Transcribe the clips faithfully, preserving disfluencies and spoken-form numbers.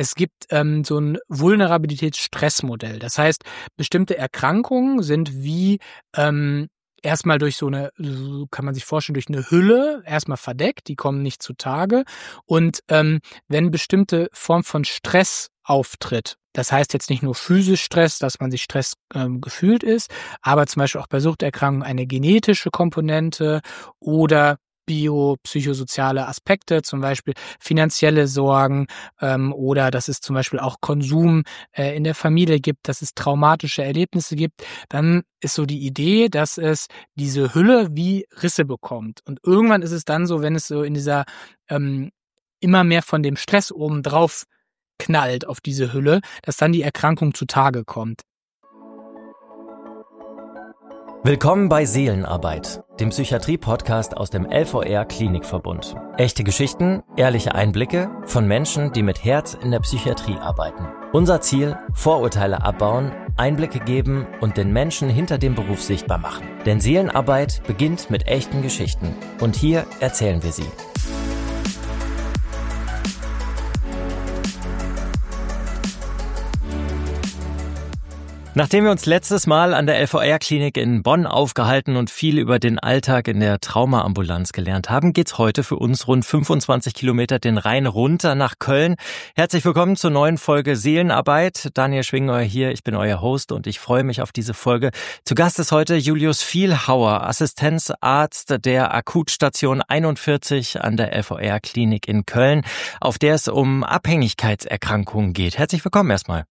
es gibt ähm, so ein Vulnerabilitätsstressmodell. Das heißt, bestimmte Erkrankungen sind wie ähm, erstmal durch so eine, so kann man sich vorstellen, durch eine Hülle erstmal verdeckt, die kommen nicht zutage. Und ähm, wenn bestimmte Form von Stress auftritt, das heißt jetzt nicht nur physisch Stress, dass man sich Stress ähm, gefühlt ist, aber zum Beispiel auch bei Suchterkrankungen eine genetische Komponente oder biopsychosoziale Aspekte, zum Beispiel finanzielle Sorgen ähm, oder dass es zum Beispiel auch Konsum äh, in der Familie gibt, dass es traumatische Erlebnisse gibt, dann ist so die Idee, dass es diese Hülle wie Risse bekommt. Und irgendwann ist es dann so, wenn es so in dieser ähm, immer mehr von dem Stress oben drauf knallt auf diese Hülle, dass dann die Erkrankung zutage kommt. Willkommen bei Seelenarbeit, dem Psychiatrie-Podcast aus dem L V R Klinikverbund. Echte Geschichten, ehrliche Einblicke von Menschen, die mit Herz in der Psychiatrie arbeiten. Unser Ziel: Vorurteile abbauen, Einblicke geben und den Menschen hinter dem Beruf sichtbar machen. Denn Seelenarbeit beginnt mit echten Geschichten. Und hier erzählen wir sie. Nachdem wir uns letztes Mal an der L V R-Klinik in Bonn aufgehalten und viel über den Alltag in der Traumaambulanz gelernt haben, geht's heute für uns rund fünfundzwanzig Kilometer den Rhein runter nach Köln. Herzlich willkommen zur neuen Folge Seelenarbeit. Daniel Schwingeuer hier, ich bin euer Host und ich freue mich auf diese Folge. Zu Gast ist heute Julius Vielhauer, Assistenzarzt der Akutstation einundvierzig an der L V R-Klinik in Köln, auf der es um Abhängigkeitserkrankungen geht. Herzlich willkommen erstmal.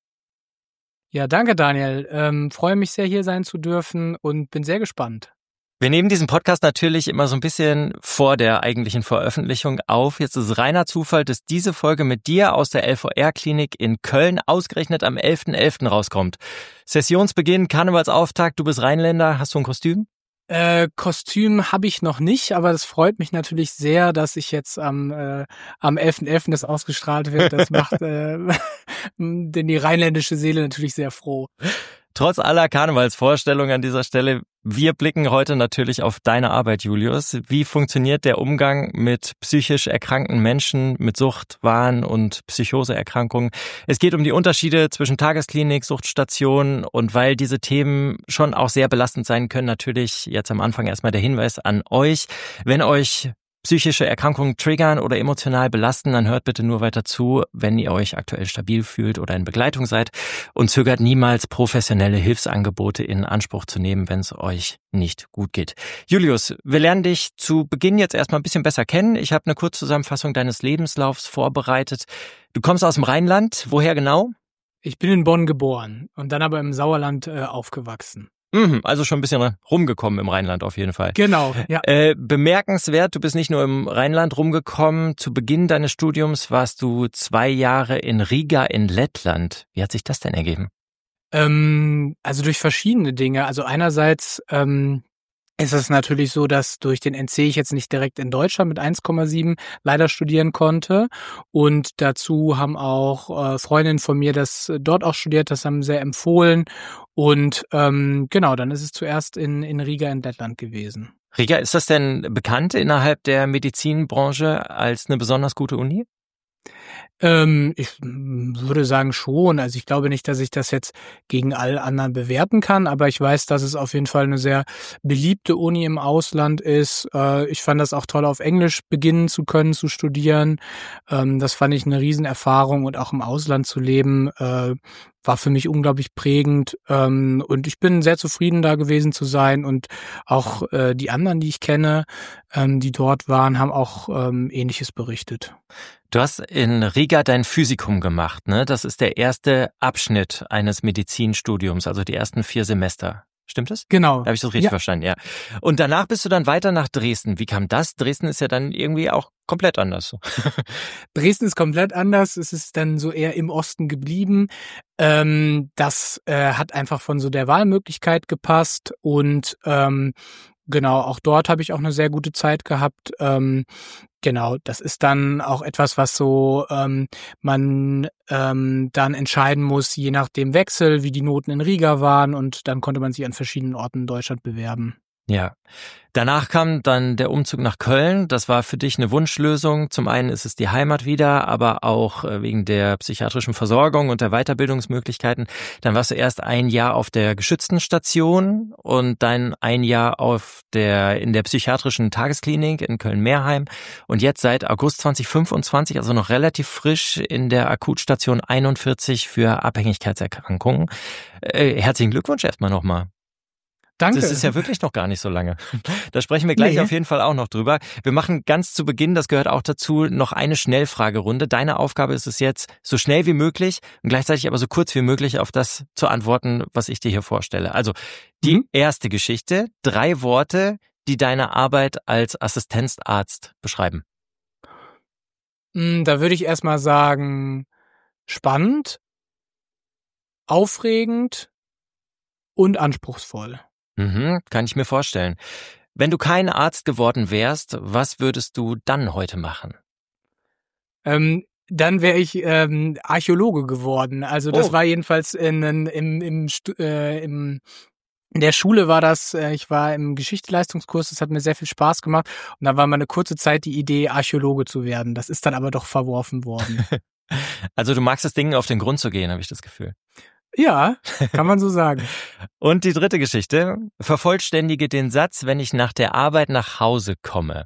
Ja, danke Daniel. Ähm, freue mich sehr, hier sein zu dürfen und bin sehr gespannt. Wir nehmen diesen Podcast natürlich immer so ein bisschen vor der eigentlichen Veröffentlichung auf. Jetzt ist es reiner Zufall, dass diese Folge mit dir aus der L V R-Klinik in Köln ausgerechnet am elften elften rauskommt. Sessionsbeginn, Karnevalsauftakt, du bist Rheinländer, hast du ein Kostüm? Äh, Kostüm habe ich noch nicht, aber das freut mich natürlich sehr, dass ich jetzt am äh, am elften elften das ausgestrahlt wird. Das macht äh, denn die rheinländische Seele natürlich sehr froh. Trotz aller Karnevalsvorstellungen an dieser Stelle, wir blicken heute natürlich auf deine Arbeit, Julius. Wie funktioniert der Umgang mit psychisch erkrankten Menschen, mit Suchtwahn und Psychoseerkrankungen? Es geht um die Unterschiede zwischen Tagesklinik, Suchtstation und weil diese Themen schon auch sehr belastend sein können, natürlich jetzt am Anfang erstmal der Hinweis an euch. Wenn euch psychische Erkrankungen triggern oder emotional belasten, dann hört bitte nur weiter zu, wenn ihr euch aktuell stabil fühlt oder in Begleitung seid und zögert niemals, professionelle Hilfsangebote in Anspruch zu nehmen, wenn es euch nicht gut geht. Julius, wir lernen dich zu Beginn jetzt erstmal ein bisschen besser kennen. Ich habe eine Kurzzusammenfassung deines Lebenslaufs vorbereitet. Du kommst aus dem Rheinland. Woher genau? Ich bin in Bonn geboren und dann aber im Sauerland äh, aufgewachsen. Also schon ein bisschen rumgekommen im Rheinland auf jeden Fall. Genau, ja. Äh, bemerkenswert, du bist nicht nur im Rheinland rumgekommen. Zu Beginn deines Studiums warst du zwei Jahre in Riga in Lettland. Wie hat sich das denn ergeben? Ähm, also durch verschiedene Dinge. Also einerseits ähm, ist es natürlich so, dass durch den N C ich jetzt nicht direkt in Deutschland mit eins Komma sieben leider studieren konnte. Und dazu haben auch äh, Freundinnen von mir das dort auch studiert, das haben sehr empfohlen. Und ähm, genau, dann ist es zuerst in, in Riga in Lettland gewesen. Riga, ist das denn bekannt innerhalb der Medizinbranche als eine besonders gute Uni? Ähm, ich würde sagen schon. Also ich glaube nicht, dass ich das jetzt gegen alle anderen bewerten kann, aber ich weiß, dass es auf jeden Fall eine sehr beliebte Uni im Ausland ist. Äh, ich fand das auch toll, auf Englisch beginnen zu können, zu studieren. Ähm, das fand ich eine Riesenerfahrung und auch im Ausland zu leben, äh, war für mich unglaublich prägend. Ähm, und ich bin sehr zufrieden, da gewesen zu sein. Und auch äh, die anderen, die ich kenne, ähm, die dort waren, haben auch ähm, Ähnliches berichtet. Du hast in Riga dein Physikum gemacht, ne? Das ist der erste Abschnitt eines Medizinstudiums, also die ersten vier Semester. Stimmt das? Genau. Habe ich das richtig Ja. verstanden, ja. Und danach bist du dann weiter nach Dresden. Wie kam das? Dresden ist ja dann irgendwie auch komplett anders. Dresden ist komplett anders. Es ist dann so eher im Osten geblieben. Ähm, das äh, hat einfach von so der Wahlmöglichkeit gepasst und ähm, genau, auch dort habe ich auch eine sehr gute Zeit gehabt. Ähm, genau, das ist dann auch etwas, was so ähm, man ähm, dann entscheiden muss, je nach dem Wechsel, wie die Noten in Riga waren und dann konnte man sich an verschiedenen Orten in Deutschland bewerben. Ja. Danach kam dann der Umzug nach Köln. Das war für dich eine Wunschlösung. Zum einen ist es die Heimat wieder, aber auch wegen der psychiatrischen Versorgung und der Weiterbildungsmöglichkeiten. Dann warst du erst ein Jahr auf der geschützten Station und dann ein Jahr auf der in der psychiatrischen Tagesklinik in Köln-Meerheim und jetzt seit August zwanzig fünfundzwanzig, also noch relativ frisch, in der Akutstation einundvierzig für Abhängigkeitserkrankungen. Äh, herzlichen Glückwunsch erstmal nochmal. Danke. Das ist ja wirklich noch gar nicht so lange. Da sprechen wir gleich nee. auf jeden Fall auch noch drüber. Wir machen ganz zu Beginn, das gehört auch dazu, noch eine Schnellfragerunde. Deine Aufgabe ist es jetzt, so schnell wie möglich und gleichzeitig aber so kurz wie möglich auf das zu antworten, was ich dir hier vorstelle. Also die mhm. erste Geschichte, drei Worte, die deine Arbeit als Assistenzarzt beschreiben. Da würde ich erstmal sagen, spannend, aufregend und anspruchsvoll. Mhm, kann ich mir vorstellen. Wenn du kein Arzt geworden wärst, was würdest du dann heute machen? Ähm, dann wäre ich ähm, Archäologe geworden. Also das oh. war jedenfalls in, in, im, im, äh, im in der Schule war das, äh, ich war im Geschichtsleistungskurs, das hat mir sehr viel Spaß gemacht und da war mal eine kurze Zeit die Idee, Archäologe zu werden. Das ist dann aber doch verworfen worden. Also du magst es, Dingen auf den Grund zu gehen, habe ich das Gefühl. Ja, kann man so sagen. Und die dritte Geschichte. Vervollständige den Satz, wenn ich nach der Arbeit nach Hause komme.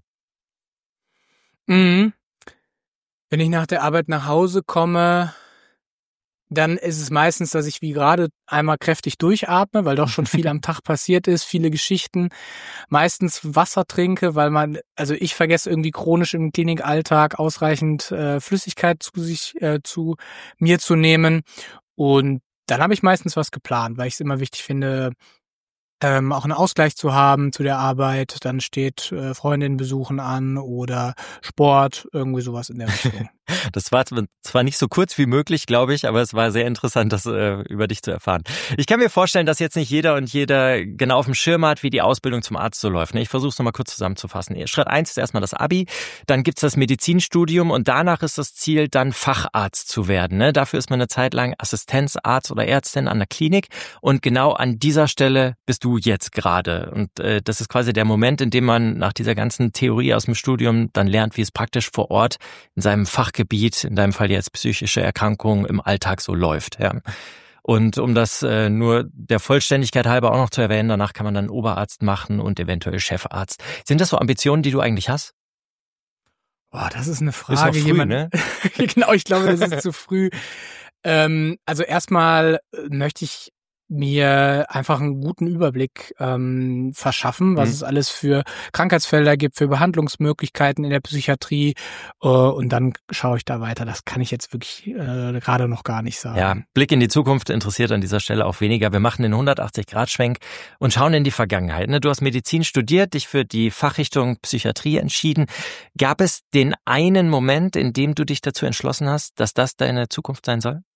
Mhm. Wenn ich nach der Arbeit nach Hause komme, dann ist es meistens, dass ich wie gerade einmal kräftig durchatme, weil doch schon viel am Tag passiert ist, viele Geschichten. Meistens Wasser trinke, weil man, also ich vergesse irgendwie chronisch im Klinikalltag ausreichend äh, Flüssigkeit zu sich, äh, zu mir zu nehmen. Und dann habe ich meistens was geplant, weil ich es immer wichtig finde, ähm, auch einen Ausgleich zu haben zu der Arbeit. Dann steht äh, Freundinnen besuchen an oder Sport, irgendwie sowas in der Richtung. Das war zwar nicht so kurz wie möglich, glaube ich, aber es war sehr interessant, das äh, über dich zu erfahren. Ich kann mir vorstellen, dass jetzt nicht jeder und jeder genau auf dem Schirm hat, wie die Ausbildung zum Arzt so läuft. Ich versuche es nochmal kurz zusammenzufassen. Schritt eins ist erstmal das Abi, dann gibt's das Medizinstudium und danach ist das Ziel, dann Facharzt zu werden. Ne? Dafür ist man eine Zeit lang Assistenzarzt oder Ärztin an der Klinik und genau an dieser Stelle bist du jetzt gerade. Und äh, das ist quasi der Moment, in dem man nach dieser ganzen Theorie aus dem Studium dann lernt, wie es praktisch vor Ort in seinem Fachgebiet, in deinem Fall jetzt psychische Erkrankungen, im Alltag so läuft. Ja. Und um das äh, nur der Vollständigkeit halber auch noch zu erwähnen, danach kann man dann Oberarzt machen und eventuell Chefarzt. Sind das so Ambitionen, die du eigentlich hast? Boah, das ist eine Frage. Ist noch früh, Jemand, ne? Genau, ich glaube, das ist zu früh. Ähm, also erstmal möchte ich mir einfach einen guten Überblick ähm, verschaffen, was mhm. es alles für Krankheitsfelder gibt, für Behandlungsmöglichkeiten in der Psychiatrie äh, und dann schaue ich da weiter. Das kann ich jetzt wirklich äh, gerade noch gar nicht sagen. Ja, Blick in die Zukunft interessiert an dieser Stelle auch weniger. Wir machen den hundertachtzig-Grad-Schwenk und schauen in die Vergangenheit. Du hast Medizin studiert, dich für die Fachrichtung Psychiatrie entschieden. Gab es den einen Moment, in dem du dich dazu entschlossen hast, dass das deine Zukunft sein soll?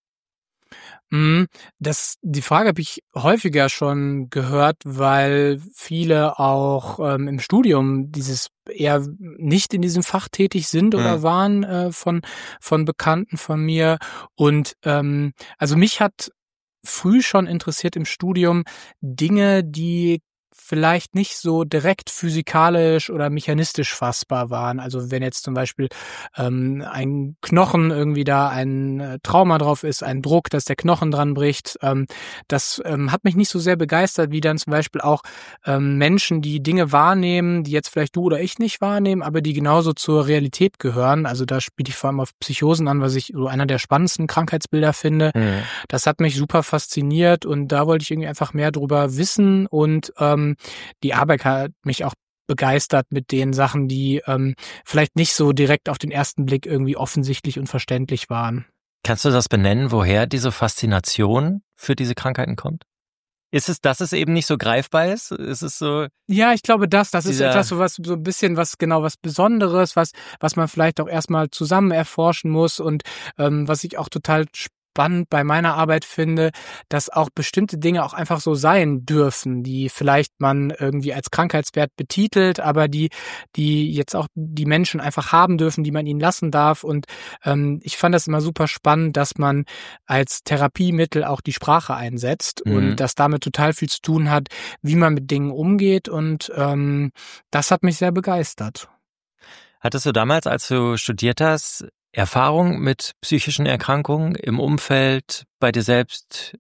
Das, die Frage habe ich häufiger schon gehört, weil viele auch ähm, im Studium dieses eher nicht in diesem Fach tätig sind oder mhm. waren äh, von von Bekannten von mir. Und ähm, also mich hat früh schon interessiert im Studium Dinge, die vielleicht nicht so direkt physikalisch oder mechanistisch fassbar waren. Also wenn jetzt zum Beispiel ähm, ein Knochen irgendwie da ein äh, Trauma drauf ist, ein Druck, dass der Knochen dran bricht, ähm, das ähm, hat mich nicht so sehr begeistert, wie dann zum Beispiel auch ähm, Menschen, die Dinge wahrnehmen, die jetzt vielleicht du oder ich nicht wahrnehmen, aber die genauso zur Realität gehören. Also da spiele ich vor allem auf Psychosen an, was ich so einer der spannendsten Krankheitsbilder finde. Mhm. Das hat mich super fasziniert und da wollte ich irgendwie einfach mehr drüber wissen und ähm, die Arbeit hat mich auch begeistert mit den Sachen, die ähm, vielleicht nicht so direkt auf den ersten Blick irgendwie offensichtlich und verständlich waren. Kannst du das benennen, woher diese Faszination für diese Krankheiten kommt? Ist es, dass es eben nicht so greifbar ist? Ist es so? Ja, ich glaube, das, das ist etwas so was, so ein bisschen was, genau was Besonderes, was, was man vielleicht auch erstmal zusammen erforschen muss und ähm, was ich auch total spannend spannend bei meiner Arbeit finde, dass auch bestimmte Dinge auch einfach so sein dürfen, die vielleicht man irgendwie als Krankheitswert betitelt, aber die die jetzt auch die Menschen einfach haben dürfen, die man ihnen lassen darf. Und ähm, ich fand das immer super spannend, dass man als Therapiemittel auch die Sprache einsetzt Mhm. und das damit total viel zu tun hat, wie man mit Dingen umgeht. Und ähm, das hat mich sehr begeistert. Hattest du damals, als du studiert hast, Erfahrung mit psychischen Erkrankungen im Umfeld, bei dir selbst?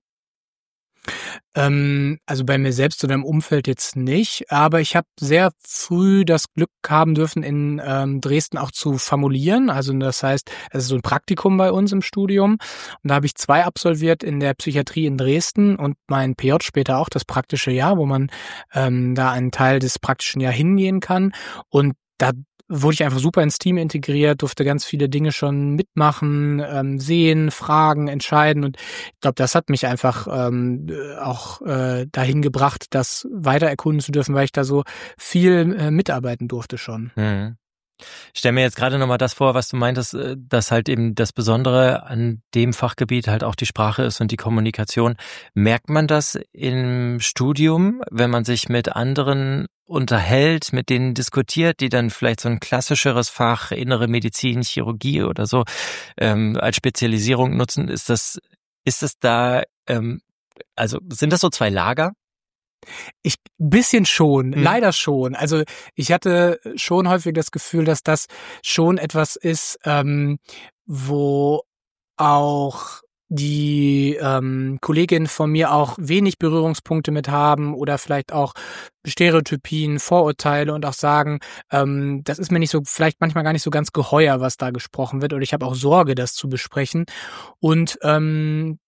Ähm, also bei mir selbst oder im Umfeld jetzt nicht, aber ich habe sehr früh das Glück haben dürfen, in ähm, Dresden auch zu formulieren. Also das heißt, es ist so ein Praktikum bei uns im Studium. Und da habe ich zwei absolviert in der Psychiatrie in Dresden und mein P J später auch, das praktische Jahr, wo man ähm, da einen Teil des praktischen Jahr hingehen kann. Und da wurde ich einfach super ins Team integriert, durfte ganz viele Dinge schon mitmachen, ähm, sehen, fragen, entscheiden. Und ich glaube, das hat mich einfach ähm, auch äh, dahin gebracht, das weiter erkunden zu dürfen, weil ich da so viel äh, mitarbeiten durfte schon. Mhm. Ich stelle mir jetzt gerade nochmal das vor, was du meintest, äh, dass halt eben das Besondere an dem Fachgebiet halt auch die Sprache ist und die Kommunikation. Merkt man das im Studium, wenn man sich mit anderen unterhält, mit denen diskutiert, die dann vielleicht so ein klassischeres Fach, innere Medizin, Chirurgie oder so, ähm, als Spezialisierung nutzen? Ist das, ist das da, ähm, also sind das so zwei Lager? Ich bisschen schon, Mhm. leider schon. Also ich hatte schon häufig das Gefühl, dass das schon etwas ist, ähm, wo auch die ähm, Kolleginnen von mir auch wenig Berührungspunkte mit haben oder vielleicht auch Stereotypien, Vorurteile und auch sagen, ähm, das ist mir nicht so, vielleicht manchmal gar nicht so ganz geheuer, was da gesprochen wird, oder ich habe auch Sorge, das zu besprechen. Und ähm,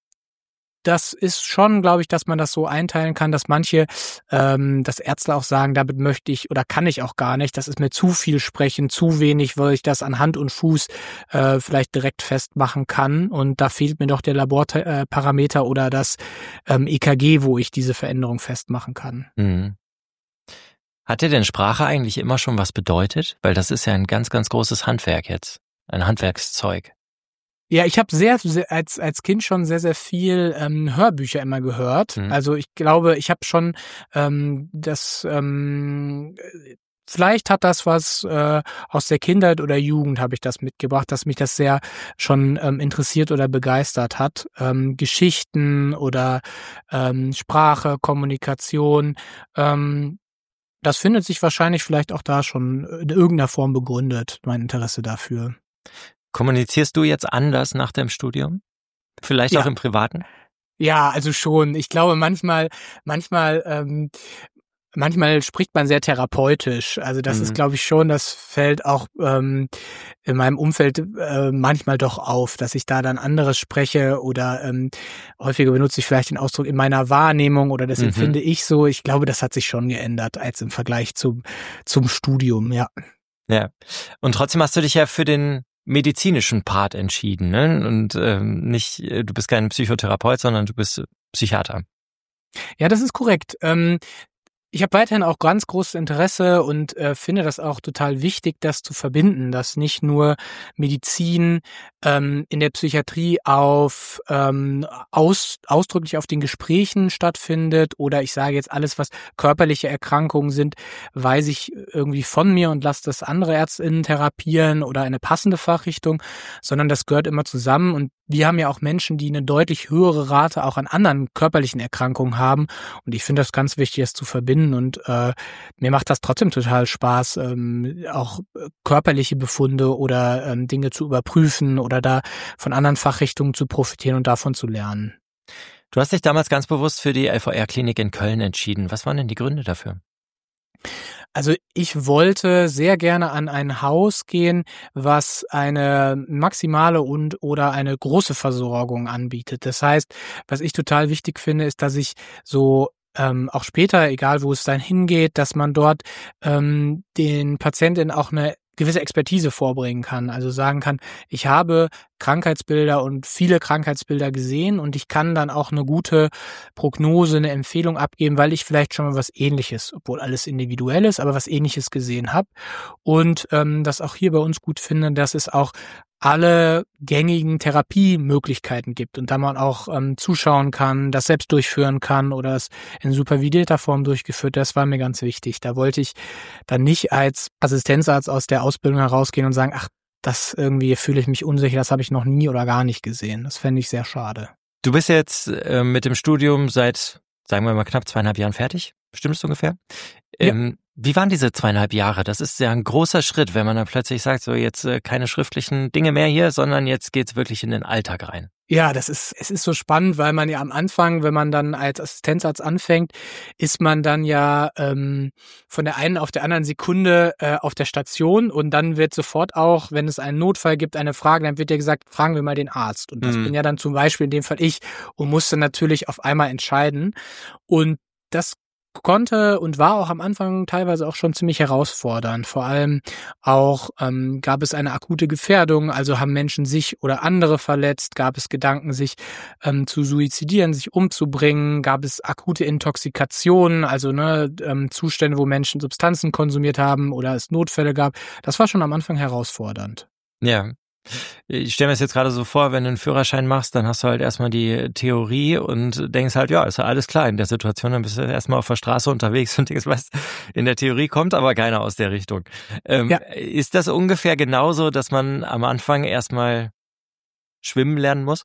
das ist schon, glaube ich, dass man das so einteilen kann, dass manche, ähm, dass Ärzte auch sagen, damit möchte ich oder kann ich auch gar nicht, das ist mir zu viel sprechen, zu wenig, weil ich das an Hand und Fuß äh, vielleicht direkt festmachen kann. Und da fehlt mir doch der Laborparameter oder das ähm, E K G, wo ich diese Veränderung festmachen kann. Mhm. Hat dir denn Sprache eigentlich immer schon was bedeutet? Weil das ist ja ein ganz, ganz großes Handwerk jetzt, ein Handwerkszeug. Ja, ich habe sehr, sehr als als Kind schon sehr sehr viel ähm, Hörbücher immer gehört. Mhm. Also ich glaube, ich habe schon ähm, das ähm, vielleicht hat das was äh, aus der Kindheit oder Jugend habe ich das mitgebracht, dass mich das sehr schon ähm, interessiert oder begeistert hat. Ähm, Geschichten oder ähm, Sprache, Kommunikation. Ähm, das findet sich wahrscheinlich vielleicht auch da schon in irgendeiner Form begründet, mein Interesse dafür. Kommunizierst du jetzt anders nach deinem Studium? Vielleicht Ja. auch im Privaten? Ja, also schon. Ich glaube, manchmal, manchmal, ähm, manchmal spricht man sehr therapeutisch. Also das Mhm. ist, glaube ich, schon, das fällt auch ähm, in meinem Umfeld äh, manchmal doch auf, dass ich da dann anderes spreche oder ähm, häufiger benutze ich vielleicht den Ausdruck in meiner Wahrnehmung oder das Mhm. empfinde ich so. Ich glaube, das hat sich schon geändert als im Vergleich zum zum Studium, ja. Ja. Und trotzdem hast du dich ja für den medizinischen Part entschieden, ne? Und ähm, nicht, äh, du bist kein Psychotherapeut, sondern du bist Psychiater. Ja, das ist korrekt. Ähm, Ich habe weiterhin auch ganz großes Interesse und äh, finde das auch total wichtig, das zu verbinden, dass nicht nur Medizin ähm, in der Psychiatrie auf ähm, aus, ausdrücklich auf den Gesprächen stattfindet oder ich sage jetzt alles, was körperliche Erkrankungen sind, weiß ich irgendwie von mir und lasse das andere ÄrztInnen therapieren oder eine passende Fachrichtung, sondern das gehört immer zusammen und wir haben ja auch Menschen, die eine deutlich höhere Rate auch an anderen körperlichen Erkrankungen haben und ich finde das ganz wichtig, das zu verbinden. Und äh, mir macht das trotzdem total Spaß, ähm, auch körperliche Befunde oder ähm, Dinge zu überprüfen oder da von anderen Fachrichtungen zu profitieren und davon zu lernen. Du hast dich damals ganz bewusst für die L V R-Klinik in Köln entschieden. Was waren denn die Gründe dafür? Also ich wollte sehr gerne an ein Haus gehen, was eine maximale und oder eine große Versorgung anbietet. Das heißt, was ich total wichtig finde, ist, dass ich so ähm, auch später, egal wo es dann hingeht, dass man dort ähm, den Patientinnen auch eine gewisse Expertise vorbringen kann. Also sagen kann, ich habe Krankheitsbilder und viele Krankheitsbilder gesehen und ich kann dann auch eine gute Prognose, eine Empfehlung abgeben, weil ich vielleicht schon mal was Ähnliches, obwohl alles individuell ist, aber was Ähnliches gesehen habe. Und ähm, das auch hier bei uns gut finde, dass es auch alle gängigen Therapiemöglichkeiten gibt und da man auch ähm, zuschauen kann, das selbst durchführen kann oder es in supervidierter Form durchgeführt, das war mir ganz wichtig. Da wollte ich dann nicht als Assistenzarzt aus der Ausbildung herausgehen und sagen, ach, das irgendwie fühle ich mich unsicher, das habe ich noch nie oder gar nicht gesehen. Das fände ich sehr schade. Du bist jetzt äh, mit dem Studium seit, sagen wir mal, knapp zweieinhalb Jahren fertig. Bestimmt so ungefähr. Ähm, ja. Wie waren diese zweieinhalb Jahre? Das ist ja ein großer Schritt, wenn man dann plötzlich sagt, so jetzt äh, keine schriftlichen Dinge mehr hier, sondern jetzt geht's wirklich in den Alltag rein. Ja, das ist, es ist so spannend, weil man ja am Anfang, wenn man dann als Assistenzarzt anfängt, ist man dann ja ähm, von der einen auf der anderen Sekunde äh, auf der Station und dann wird sofort auch, wenn es einen Notfall gibt, eine Frage, dann wird ja gesagt, fragen wir mal den Arzt. Und das mhm. bin ja dann zum Beispiel in dem Fall ich und musste natürlich auf einmal entscheiden. Und das konnte und war auch am Anfang teilweise auch schon ziemlich herausfordernd. Vor allem auch ähm, gab es eine akute Gefährdung, also haben Menschen sich oder andere verletzt, gab es Gedanken, sich ähm, zu suizidieren, sich umzubringen, gab es akute Intoxikationen, also ne, ähm, Zustände, wo Menschen Substanzen konsumiert haben oder es Notfälle gab. Das war schon am Anfang herausfordernd. Ja. Ich stelle mir das jetzt gerade so vor, wenn du einen Führerschein machst, dann hast du halt erstmal die Theorie und denkst halt, ja, ist ja alles klar in der Situation, dann bist du erstmal auf der Straße unterwegs und denkst, was, in der Theorie kommt aber keiner aus der Richtung. Ähm, ja. Ist das ungefähr genauso, dass man am Anfang erstmal schwimmen lernen muss?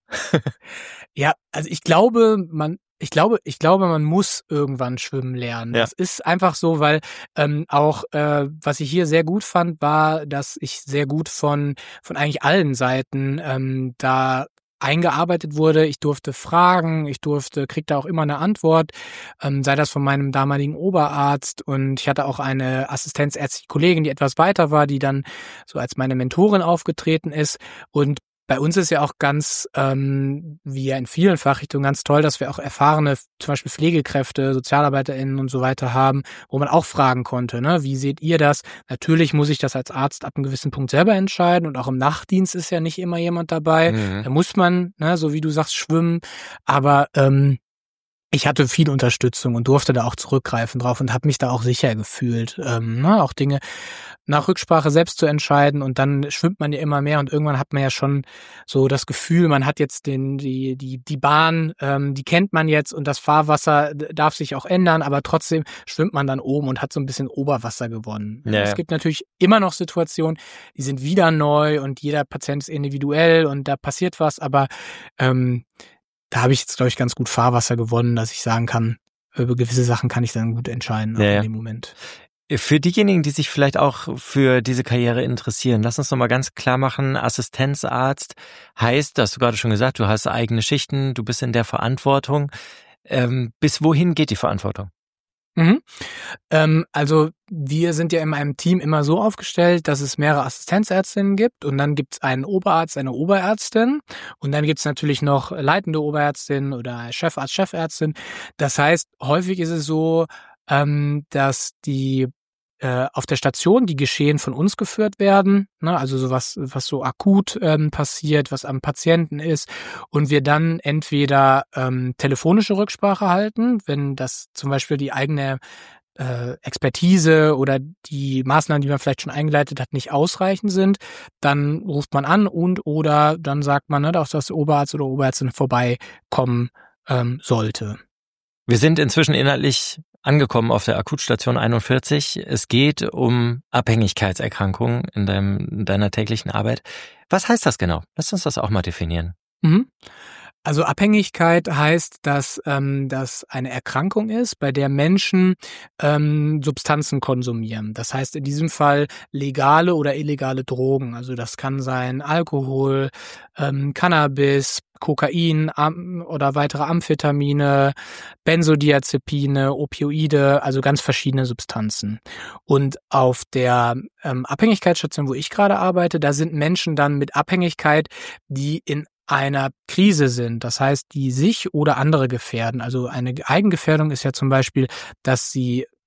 Ja, also ich glaube, man Ich glaube, ich glaube, man muss irgendwann schwimmen lernen. Ja. Das ist einfach so, weil ähm, auch äh, was ich hier sehr gut fand, war, dass ich sehr gut von von eigentlich allen Seiten ähm, da eingearbeitet wurde. Ich durfte fragen, ich durfte, kriegte auch immer eine Antwort, ähm, sei das von meinem damaligen Oberarzt und ich hatte auch eine assistenzärztliche Kollegin, die etwas weiter war, die dann so als meine Mentorin aufgetreten ist und bei uns ist ja auch ganz, ähm, wie ja in vielen Fachrichtungen, ganz toll, dass wir auch erfahrene, zum Beispiel Pflegekräfte, SozialarbeiterInnen und so weiter haben, wo man auch fragen konnte, ne? Wie seht ihr das? Natürlich muss ich das als Arzt ab einem gewissen Punkt selber entscheiden und auch im Nachtdienst ist ja nicht immer jemand dabei. Mhm. Da muss man, ne, so wie du sagst, schwimmen. Aber ähm, ich hatte viel Unterstützung und durfte da auch zurückgreifen drauf und habe mich da auch sicher gefühlt, ähm, ne, auch Dinge nach Rücksprache selbst zu entscheiden und dann schwimmt man ja immer mehr und irgendwann hat man ja schon so das Gefühl, man hat jetzt den die die die Bahn, ähm, die kennt man jetzt und das Fahrwasser darf sich auch ändern, aber trotzdem schwimmt man dann oben und hat so ein bisschen Oberwasser gewonnen. Ja, es ja. gibt natürlich immer noch Situationen, die sind wieder neu und jeder Patient ist individuell und da passiert was, aber ähm, da habe ich jetzt, glaube ich, ganz gut Fahrwasser gewonnen, dass ich sagen kann, über gewisse Sachen kann ich dann gut entscheiden ja, in ja. dem Moment. Für diejenigen, die sich vielleicht auch für diese Karriere interessieren, lass uns noch mal ganz klar machen, Assistenzarzt heißt, das hast du gerade schon gesagt, du hast eigene Schichten, du bist in der Verantwortung. Ähm, bis wohin geht die Verantwortung? Mhm. Ähm, also wir sind ja in einem Team immer so aufgestellt, dass es mehrere Assistenzärztinnen gibt und dann gibt es einen Oberarzt, eine Oberärztin und dann gibt es natürlich noch leitende Oberärztin oder Chefarzt, Chefärztin. Das heißt, häufig ist es so, ähm, dass die äh, auf der Station die Geschehen von uns geführt werden, ne? Also sowas, was so akut ähm, passiert, was am Patienten ist und wir dann entweder ähm, telefonische Rücksprache halten, wenn das zum Beispiel die eigene äh, Expertise oder die Maßnahmen, die man vielleicht schon eingeleitet hat, nicht ausreichend sind, dann ruft man an und oder dann sagt man, ne, dass das Oberarzt oder Oberärztin vorbeikommen ähm, sollte. Wir sind inzwischen inhaltlich angekommen auf der Akutstation einundvierzig. Es geht um Abhängigkeitserkrankungen in, deinem, in deiner täglichen Arbeit. Was heißt das genau? Lass uns das auch mal definieren. Mhm. Also Abhängigkeit heißt, dass ähm, das eine Erkrankung ist, bei der Menschen ähm, Substanzen konsumieren. Das heißt in diesem Fall legale oder illegale Drogen. Also das kann sein Alkohol, ähm, Cannabis, Kokain Am- oder weitere Amphetamine, Benzodiazepine, Opioide, also ganz verschiedene Substanzen. Und auf der ähm, Abhängigkeitsstation, wo ich gerade arbeite, da sind Menschen dann mit Abhängigkeit, die in einer Krise sind, das heißt, die sich oder andere gefährden. Also eine Eigengefährdung ist ja zum Beispiel, dass sie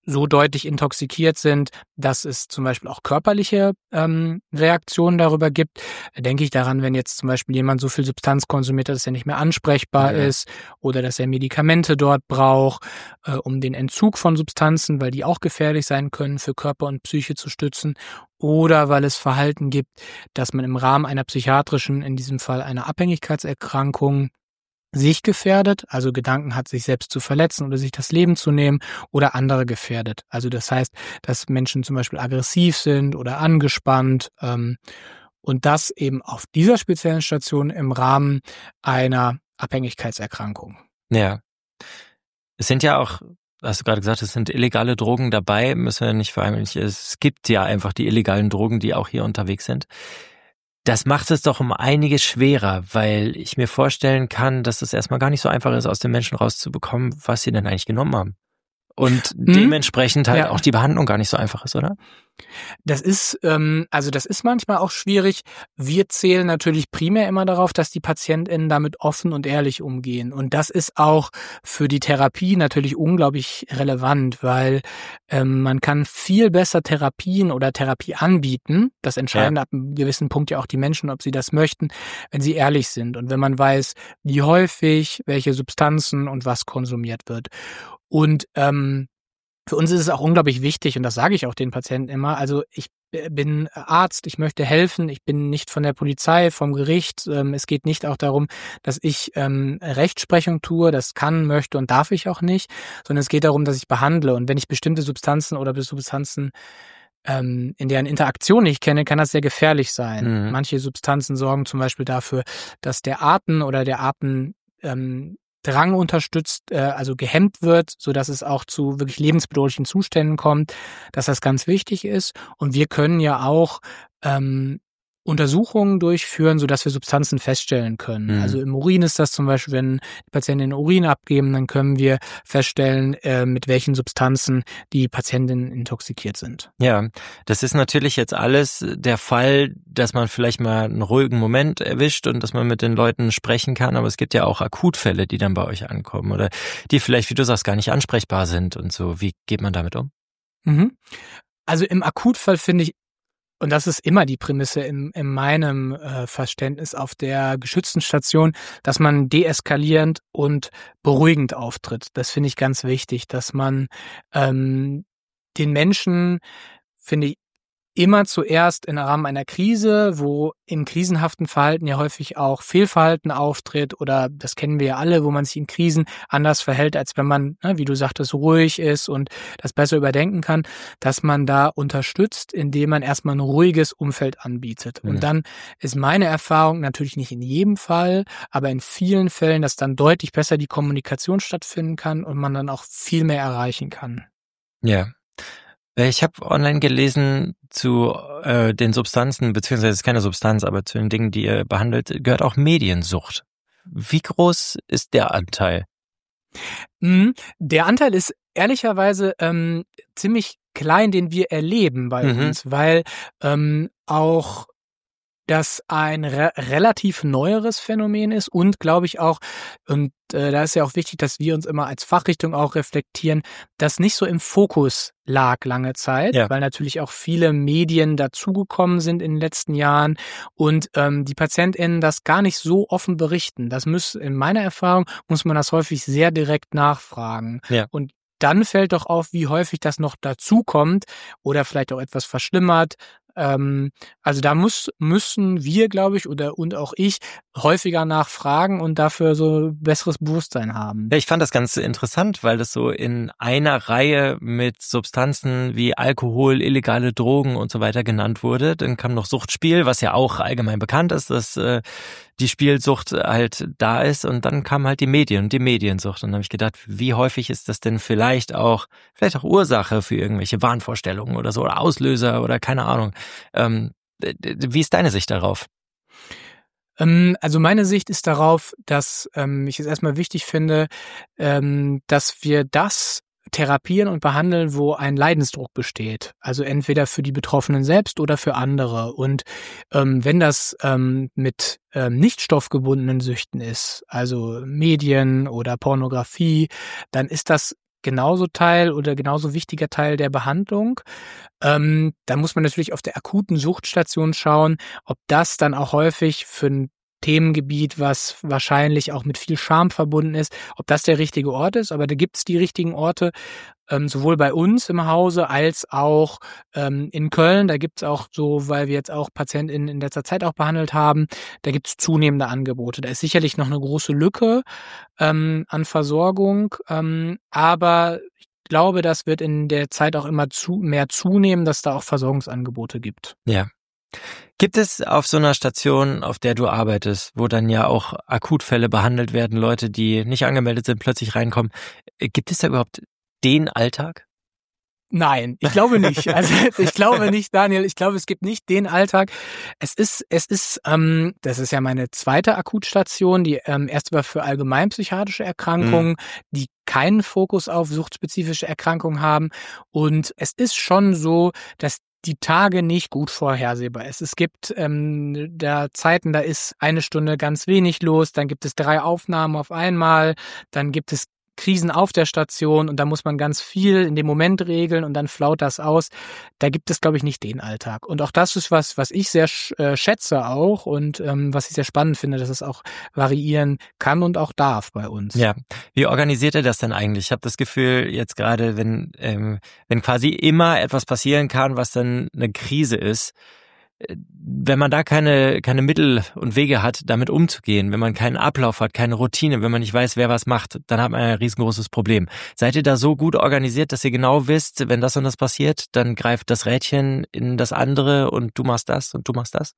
so deutlich intoxikiert sind, dass es zum Beispiel auch körperliche ähm, Reaktionen darüber gibt. Da denke ich daran, wenn jetzt zum Beispiel jemand so viel Substanz konsumiert, dass er nicht mehr ansprechbar Ja. ist oder dass er Medikamente dort braucht, äh, um den Entzug von Substanzen, weil die auch gefährlich sein können, für Körper und Psyche zu stützen, oder weil es Verhalten gibt, dass man im Rahmen einer psychiatrischen, in diesem Fall einer Abhängigkeitserkrankung, sich gefährdet, also Gedanken hat, sich selbst zu verletzen oder sich das Leben zu nehmen, oder andere gefährdet. Also das heißt, dass Menschen zum Beispiel aggressiv sind oder angespannt, ähm, und das eben auf dieser speziellen Station im Rahmen einer Abhängigkeitserkrankung. Ja. Es sind ja auch, hast du gerade gesagt, es sind illegale Drogen dabei, müssen wir nicht verheimlichen. Es gibt ja einfach die illegalen Drogen, die auch hier unterwegs sind. Das macht es doch um einiges schwerer, weil ich mir vorstellen kann, dass es erstmal gar nicht so einfach ist, aus den Menschen rauszubekommen, was sie denn eigentlich genommen haben. Und Mhm. dementsprechend halt Ja. auch die Behandlung gar nicht so einfach ist, oder? Das ist, ähm, also das ist manchmal auch schwierig. Wir zählen natürlich primär immer darauf, dass die PatientInnen damit offen und ehrlich umgehen. Und das ist auch für die Therapie natürlich unglaublich relevant, weil ähm, man kann viel besser Therapien oder Therapie anbieten. Das entscheiden Ja. ab einem gewissen Punkt ja auch die Menschen, ob sie das möchten, wenn sie ehrlich sind und wenn man weiß, wie häufig, welche Substanzen und was konsumiert wird. Und ähm, für uns ist es auch unglaublich wichtig, und das sage ich auch den Patienten immer, also ich bin Arzt, ich möchte helfen, ich bin nicht von der Polizei, vom Gericht. Ähm, es geht nicht auch darum, dass ich ähm, Rechtsprechung tue, das kann, möchte und darf ich auch nicht, sondern es geht darum, dass ich behandle. Und wenn ich bestimmte Substanzen oder Substanzen ähm, in deren Interaktion nicht kenne, kann das sehr gefährlich sein. Mhm. Manche Substanzen sorgen zum Beispiel dafür, dass der Atem oder der Atem ähm, Drang unterstützt, äh, also gehemmt wird, so dass es auch zu wirklich lebensbedrohlichen Zuständen kommt, dass das ganz wichtig ist. Und wir können ja auch ähm, Untersuchungen durchführen, so dass wir Substanzen feststellen können. Mhm. Also im Urin ist das zum Beispiel, wenn die Patienten den Urin abgeben, dann können wir feststellen, äh, mit welchen Substanzen die Patientinnen intoxikiert sind. Ja, das ist natürlich jetzt alles der Fall, dass man vielleicht mal einen ruhigen Moment erwischt und dass man mit den Leuten sprechen kann, aber es gibt ja auch Akutfälle, die dann bei euch ankommen oder die vielleicht, wie du sagst, gar nicht ansprechbar sind und so. Wie geht man damit um? Mhm. Also im Akutfall finde ich, und das ist immer die Prämisse in, in meinem äh, Verständnis auf der geschützten Station, dass man deeskalierend und beruhigend auftritt. Das finde ich ganz wichtig, dass man ähm, den Menschen, finde ich, immer zuerst im Rahmen einer Krise, wo im krisenhaften Verhalten ja häufig auch Fehlverhalten auftritt, oder das kennen wir ja alle, wo man sich in Krisen anders verhält, als wenn man, ne, wie du sagtest, ruhig ist und das besser überdenken kann, dass man da unterstützt, indem man erstmal ein ruhiges Umfeld anbietet. Mhm. Und dann ist meine Erfahrung, natürlich nicht in jedem Fall, aber in vielen Fällen, dass dann deutlich besser die Kommunikation stattfinden kann und man dann auch viel mehr erreichen kann. Ja. Ich habe online gelesen, zu äh, den Substanzen, beziehungsweise es ist keine Substanz, aber zu den Dingen, die ihr behandelt, gehört auch Mediensucht. Wie groß ist der Anteil? Mhm. Der Anteil ist ehrlicherweise ähm, ziemlich klein, den wir erleben bei Mhm. uns, weil ähm, auch das ein re- relativ neueres Phänomen ist und glaube ich auch, und äh, da ist ja auch wichtig, dass wir uns immer als Fachrichtung auch reflektieren, das nicht so im Fokus lag lange Zeit, Ja. weil natürlich auch viele Medien dazugekommen sind in den letzten Jahren und ähm, die PatientInnen das gar nicht so offen berichten. Das muss, in meiner Erfahrung, muss man das häufig sehr direkt nachfragen. Ja. Und dann fällt doch auf, wie häufig das noch dazukommt oder vielleicht auch etwas verschlimmert. Ähm, also da muss, müssen wir, glaube ich, oder und auch ich häufiger nachfragen und dafür so besseres Bewusstsein haben. Ja, ich fand das ganz interessant, weil das so in einer Reihe mit Substanzen wie Alkohol, illegale Drogen und so weiter genannt wurde. Dann kam noch Suchtspiel, was ja auch allgemein bekannt ist, dass äh, die Spielsucht halt da ist. Und dann kam halt die Medien und die Mediensucht. Und dann habe ich gedacht, wie häufig ist das denn vielleicht auch, vielleicht auch Ursache für irgendwelche Wahnvorstellungen oder so oder Auslöser oder keine Ahnung. Ähm, wie ist deine Sicht darauf? Ähm, also meine Sicht ist darauf, dass ähm, ich es erstmal wichtig finde, ähm, dass wir das therapieren und behandeln, wo ein Leidensdruck besteht. Also entweder für die Betroffenen selbst oder für andere. Und ähm, wenn das ähm, mit ähm, nicht stoffgebundenen Süchten ist, also Medien oder Pornografie, dann ist das genauso Teil oder genauso wichtiger Teil der Behandlung. Ähm, da muss man natürlich auf der akuten Suchtstation schauen, ob das dann auch häufig für ein Themengebiet, was wahrscheinlich auch mit viel Scham verbunden ist, ob das der richtige Ort ist. Aber da gibt's die richtigen Orte, ähm, sowohl bei uns im Hause als auch ähm, in Köln. Da gibt's auch so, weil wir jetzt auch PatientInnen in letzter Zeit auch behandelt haben, da gibt's zunehmende Angebote. Da ist sicherlich noch eine große Lücke ähm, an Versorgung, ähm, aber ich glaube, das wird in der Zeit auch immer zu, mehr zunehmen, dass da auch Versorgungsangebote gibt. Ja. Gibt es auf so einer Station, auf der du arbeitest, wo dann ja auch Akutfälle behandelt werden, Leute, die nicht angemeldet sind, plötzlich reinkommen, gibt es da überhaupt den Alltag? Nein, ich glaube nicht. Also ich glaube nicht, Daniel. Ich glaube, es gibt nicht den Alltag. Es ist, es ist, ähm, das ist ja meine zweite Akutstation. Die ähm, erste war für allgemeinpsychiatrische Erkrankungen, mhm. die keinen Fokus auf suchtspezifische Erkrankungen haben. Und es ist schon so, dass die Tage nicht gut vorhersehbar ist. Es gibt ähm, da Zeiten, da ist eine Stunde ganz wenig los, dann gibt es drei Aufnahmen auf einmal, dann gibt es Krisen auf der Station und da muss man ganz viel in dem Moment regeln und dann flaut das aus. Da gibt es, glaube ich, nicht den Alltag. Und auch das ist was, was ich sehr äh, schätze auch und ähm, was ich sehr spannend finde, dass es auch variieren kann und auch darf bei uns. Ja, wie organisiert ihr das denn eigentlich? Ich habe das Gefühl, jetzt gerade, wenn ähm, wenn quasi immer etwas passieren kann, was dann eine Krise ist, wenn man da keine keine Mittel und Wege hat, damit umzugehen, wenn man keinen Ablauf hat, keine Routine, wenn man nicht weiß, wer was macht, dann hat man ein riesengroßes Problem. Seid ihr da so gut organisiert, dass ihr genau wisst, wenn das und das passiert, dann greift das Rädchen in das andere und du machst das und du machst das?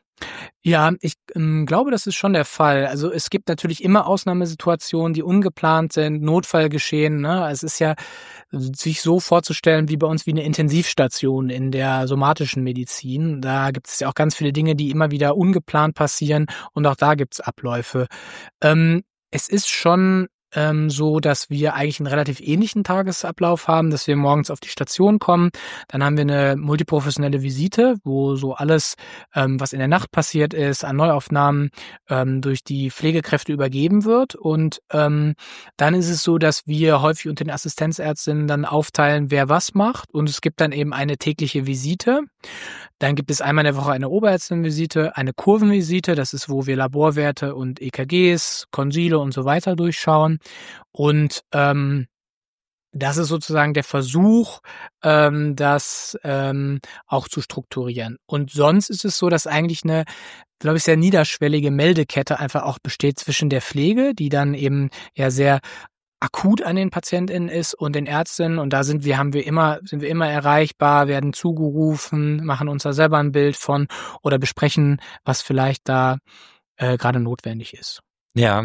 Ja, ich ähm, glaube, das ist schon der Fall. Also es gibt natürlich immer Ausnahmesituationen, die ungeplant sind, Notfallgeschehen. Ne? Es ist ja sich so vorzustellen wie bei uns wie eine Intensivstation in der somatischen Medizin. Da gibt es ja auch ganz viele Dinge, die immer wieder ungeplant passieren und auch da gibt es Abläufe. Ähm, es ist schon ähm, so, dass wir eigentlich einen relativ ähnlichen Tagesablauf haben, dass wir morgens auf die Station kommen, dann haben wir eine multiprofessionelle Visite, wo so alles, ähm, was in der Nacht passiert ist, an Neuaufnahmen ähm, durch die Pflegekräfte übergeben wird und ähm, dann ist es so, dass wir häufig unter den Assistenzärztinnen dann aufteilen, wer was macht und es gibt dann eben eine tägliche Visite. Dann gibt es einmal in der Woche eine Oberärztinnenvisite, eine Kurvenvisite, das ist, wo wir Laborwerte und E K Gs, Konsile und so weiter durchschauen. Und ähm, das ist sozusagen der Versuch, ähm, das ähm, auch zu strukturieren. Und sonst ist es so, dass eigentlich eine, glaube ich, sehr niederschwellige Meldekette einfach auch besteht zwischen der Pflege, die dann eben ja sehr akut an den PatientInnen ist und den Ärztinnen und da sind wir, haben wir immer, sind wir immer erreichbar, werden zugerufen, machen uns da selber ein Bild von oder besprechen, was vielleicht da äh, gerade notwendig ist. Ja,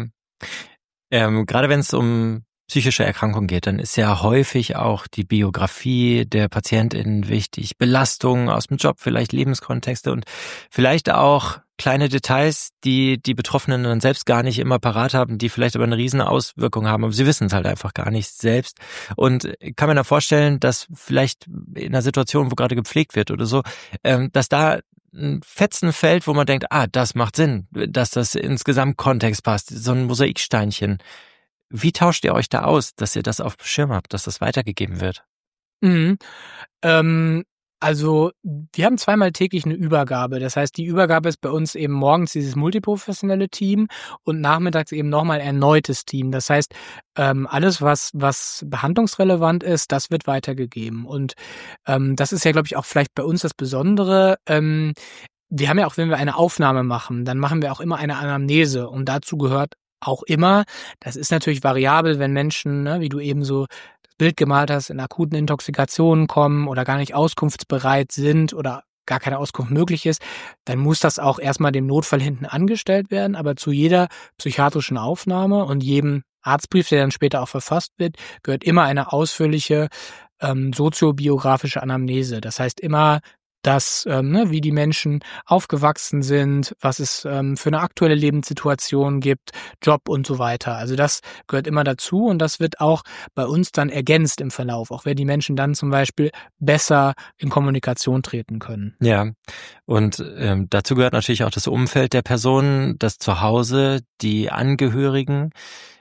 ähm, gerade wenn es um psychische Erkrankungen geht, dann ist ja häufig auch die Biografie der PatientInnen wichtig, Belastungen aus dem Job, vielleicht Lebenskontexte und vielleicht auch kleine Details, die die Betroffenen dann selbst gar nicht immer parat haben, die vielleicht aber eine riesen Auswirkung haben, aber sie wissen es halt einfach gar nicht selbst. Und kann man da vorstellen, dass vielleicht in einer Situation, wo gerade gepflegt wird oder so, ähm, dass da ein Fetzen fällt, wo man denkt, ah, das macht Sinn, dass das ins Gesamtkontext passt, so ein Mosaiksteinchen. Wie tauscht ihr euch da aus, dass ihr das auf dem Schirm habt, dass das weitergegeben wird? Mhm. Ähm, also wir haben zweimal täglich eine Übergabe. Das heißt, die Übergabe ist bei uns eben morgens dieses multiprofessionelle Team und nachmittags eben nochmal erneutes Team. Das heißt, ähm, alles, was was behandlungsrelevant ist, das wird weitergegeben. Und ähm, das ist ja, glaube ich, auch vielleicht bei uns das Besondere. Ähm, wir haben ja auch, wenn wir eine Aufnahme machen, dann machen wir auch immer eine Anamnese. Und dazu gehört auch immer, das ist natürlich variabel, wenn Menschen, ne, wie du eben so das Bild gemalt hast, in akuten Intoxikationen kommen oder gar nicht auskunftsbereit sind oder gar keine Auskunft möglich ist, dann muss das auch erstmal dem Notfall hinten angestellt werden. Aber zu jeder psychiatrischen Aufnahme und jedem Arztbrief, der dann später auch verfasst wird, gehört immer eine ausführliche ähm, soziobiografische Anamnese. Das heißt immer, dass, ähm, ne, wie die Menschen aufgewachsen sind, was es ähm, für eine aktuelle Lebenssituation gibt, Job und so weiter. Also das gehört immer dazu und das wird auch bei uns dann ergänzt im Verlauf, auch wenn die Menschen dann zum Beispiel besser in Kommunikation treten können. Ja, und ähm, dazu gehört natürlich auch das Umfeld der Person, das Zuhause, die Angehörigen.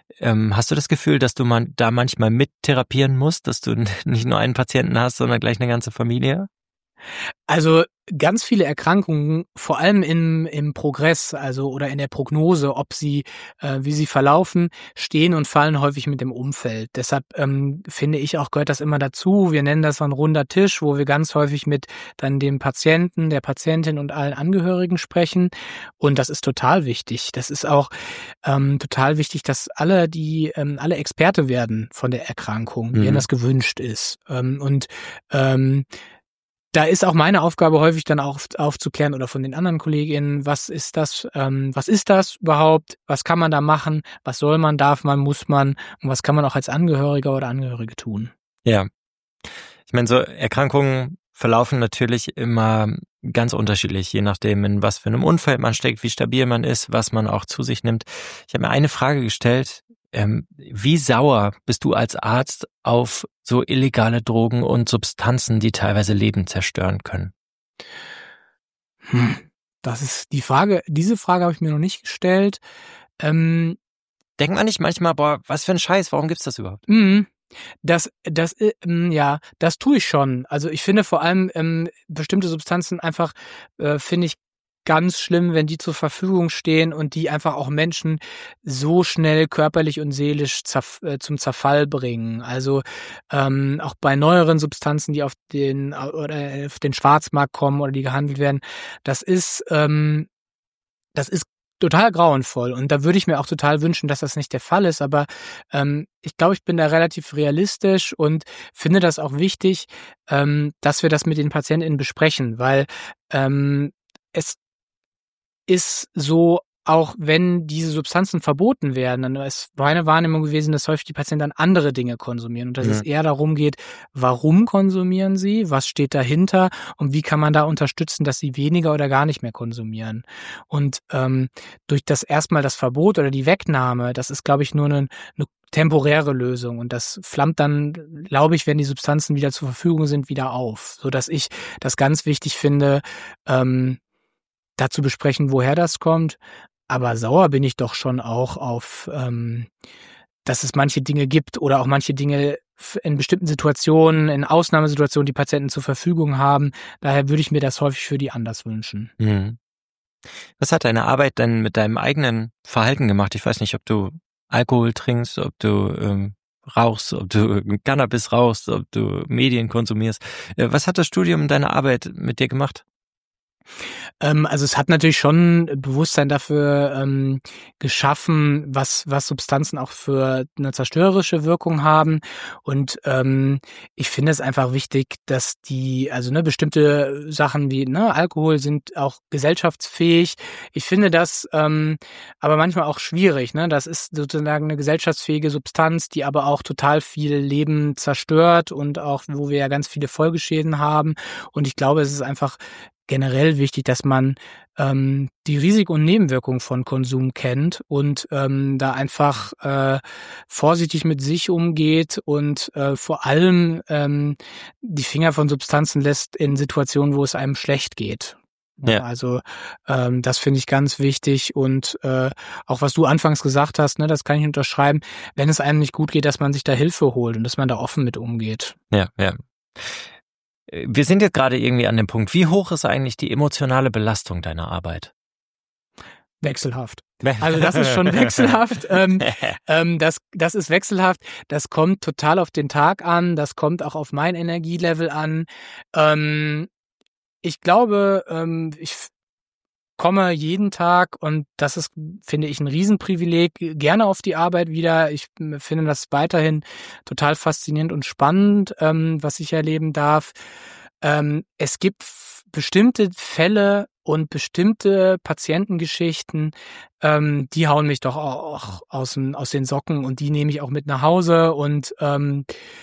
Ähm, hast du das Gefühl, dass du man da manchmal mittherapieren musst, dass du nicht nur einen Patienten hast, sondern gleich eine ganze Familie? Also ganz viele Erkrankungen, vor allem im, im Progress, also oder in der Prognose, ob sie, äh, wie sie verlaufen, stehen und fallen häufig mit dem Umfeld. Deshalb ähm, finde ich auch, gehört das immer dazu. Wir nennen das so ein runder Tisch, wo wir ganz häufig mit dann dem Patienten, der Patientin und allen Angehörigen sprechen. Und das ist total wichtig. Das ist auch ähm, total wichtig, dass alle die ähm, alle Experte werden von der Erkrankung, mhm. denen das gewünscht ist. Ähm, und ähm, Da ist auch meine Aufgabe häufig dann auch aufzuklären oder von den anderen Kolleginnen, was ist das, ähm, was ist das überhaupt, was kann man da machen, was soll man, darf man, muss man und was kann man auch als Angehöriger oder Angehörige tun. Ja, ich meine, so Erkrankungen verlaufen natürlich immer ganz unterschiedlich, je nachdem, in was für einem Umfeld man steckt, wie stabil man ist, was man auch zu sich nimmt. Ich habe mir eine Frage gestellt, ähm, wie sauer bist du als Arzt auf so illegale Drogen und Substanzen, die teilweise Leben zerstören können? Hm, das ist die Frage, diese Frage habe ich mir noch nicht gestellt. Ähm, Denkt man nicht manchmal, boah, was für ein Scheiß, warum gibt's das überhaupt? Mhm. Das, das, äh, ja, das tue ich schon. Also ich finde vor allem ähm, bestimmte Substanzen einfach, äh, finde ich ganz schlimm, wenn die zur Verfügung stehen und die einfach auch Menschen so schnell körperlich und seelisch zerf- äh, zum Zerfall bringen. Also ähm, auch bei neueren Substanzen, die auf den oder auf den Schwarzmarkt kommen oder die gehandelt werden, das ist ähm, das ist total grauenvoll und da würde ich mir auch total wünschen, dass das nicht der Fall ist, aber ähm, ich glaube, ich bin da relativ realistisch und finde das auch wichtig, ähm, dass wir das mit den PatientInnen besprechen, weil ähm, es ist so, auch wenn diese Substanzen verboten werden, dann ist meine Wahrnehmung gewesen, dass häufig die Patienten dann andere Dinge konsumieren und dass mhm. es eher darum geht, warum konsumieren sie, was steht dahinter und wie kann man da unterstützen, dass sie weniger oder gar nicht mehr konsumieren. Und ähm, durch das erstmal das Verbot oder die Wegnahme, das ist, glaube ich, nur eine, eine temporäre Lösung und das flammt dann, glaube ich, wenn die Substanzen wieder zur Verfügung sind, wieder auf, sodass ich das ganz wichtig finde, ähm, dazu besprechen, woher das kommt. Aber sauer bin ich doch schon auch auf, ähm, dass es manche Dinge gibt oder auch manche Dinge in bestimmten Situationen, in Ausnahmesituationen, die Patienten zur Verfügung haben. Daher würde ich mir das häufig für die anders wünschen. Mhm. Was hat deine Arbeit denn mit deinem eigenen Verhalten gemacht? Ich weiß nicht, ob du Alkohol trinkst, ob du ähm, rauchst, ob du Cannabis rauchst, ob du Medien konsumierst. Was hat das Studium deine Arbeit mit dir gemacht? Ähm, also es hat natürlich schon Bewusstsein dafür ähm, geschaffen, was was Substanzen auch für eine zerstörerische Wirkung haben. Und ähm, ich finde es einfach wichtig, dass die, also ne, bestimmte Sachen wie ne, Alkohol sind auch gesellschaftsfähig. Ich finde das ähm, aber manchmal auch schwierig. Ne? Das ist sozusagen eine gesellschaftsfähige Substanz, die aber auch total viel Leben zerstört und auch, wo wir ja ganz viele Folgeschäden haben. Und ich glaube, es ist einfach generell wichtig, dass man ähm, die Risiken und Nebenwirkungen von Konsum kennt und ähm, da einfach äh, vorsichtig mit sich umgeht und äh, vor allem ähm, die Finger von Substanzen lässt in Situationen, wo es einem schlecht geht. Ja. Also ähm, das finde ich ganz wichtig und äh, auch was du anfangs gesagt hast, ne, das kann ich unterschreiben, wenn es einem nicht gut geht, dass man sich da Hilfe holt und dass man da offen mit umgeht. Ja, ja. Wir sind jetzt gerade irgendwie an dem Punkt, wie hoch ist eigentlich die emotionale Belastung deiner Arbeit? Wechselhaft. Also das ist schon wechselhaft. ähm, ähm, das, das ist wechselhaft. Das kommt total auf den Tag an. Das kommt auch auf mein Energielevel an. Ähm, ich glaube, ähm, ich komme jeden Tag und das ist, finde ich, ein Riesenprivileg, gerne auf die Arbeit wieder. Ich finde das weiterhin total faszinierend und spannend, ähm, was ich erleben darf. Ähm, es gibt f- bestimmte Fälle und bestimmte Patientengeschichten, ähm, die hauen mich doch auch aus, dem, aus den Socken und die nehme ich auch mit nach Hause und ähm,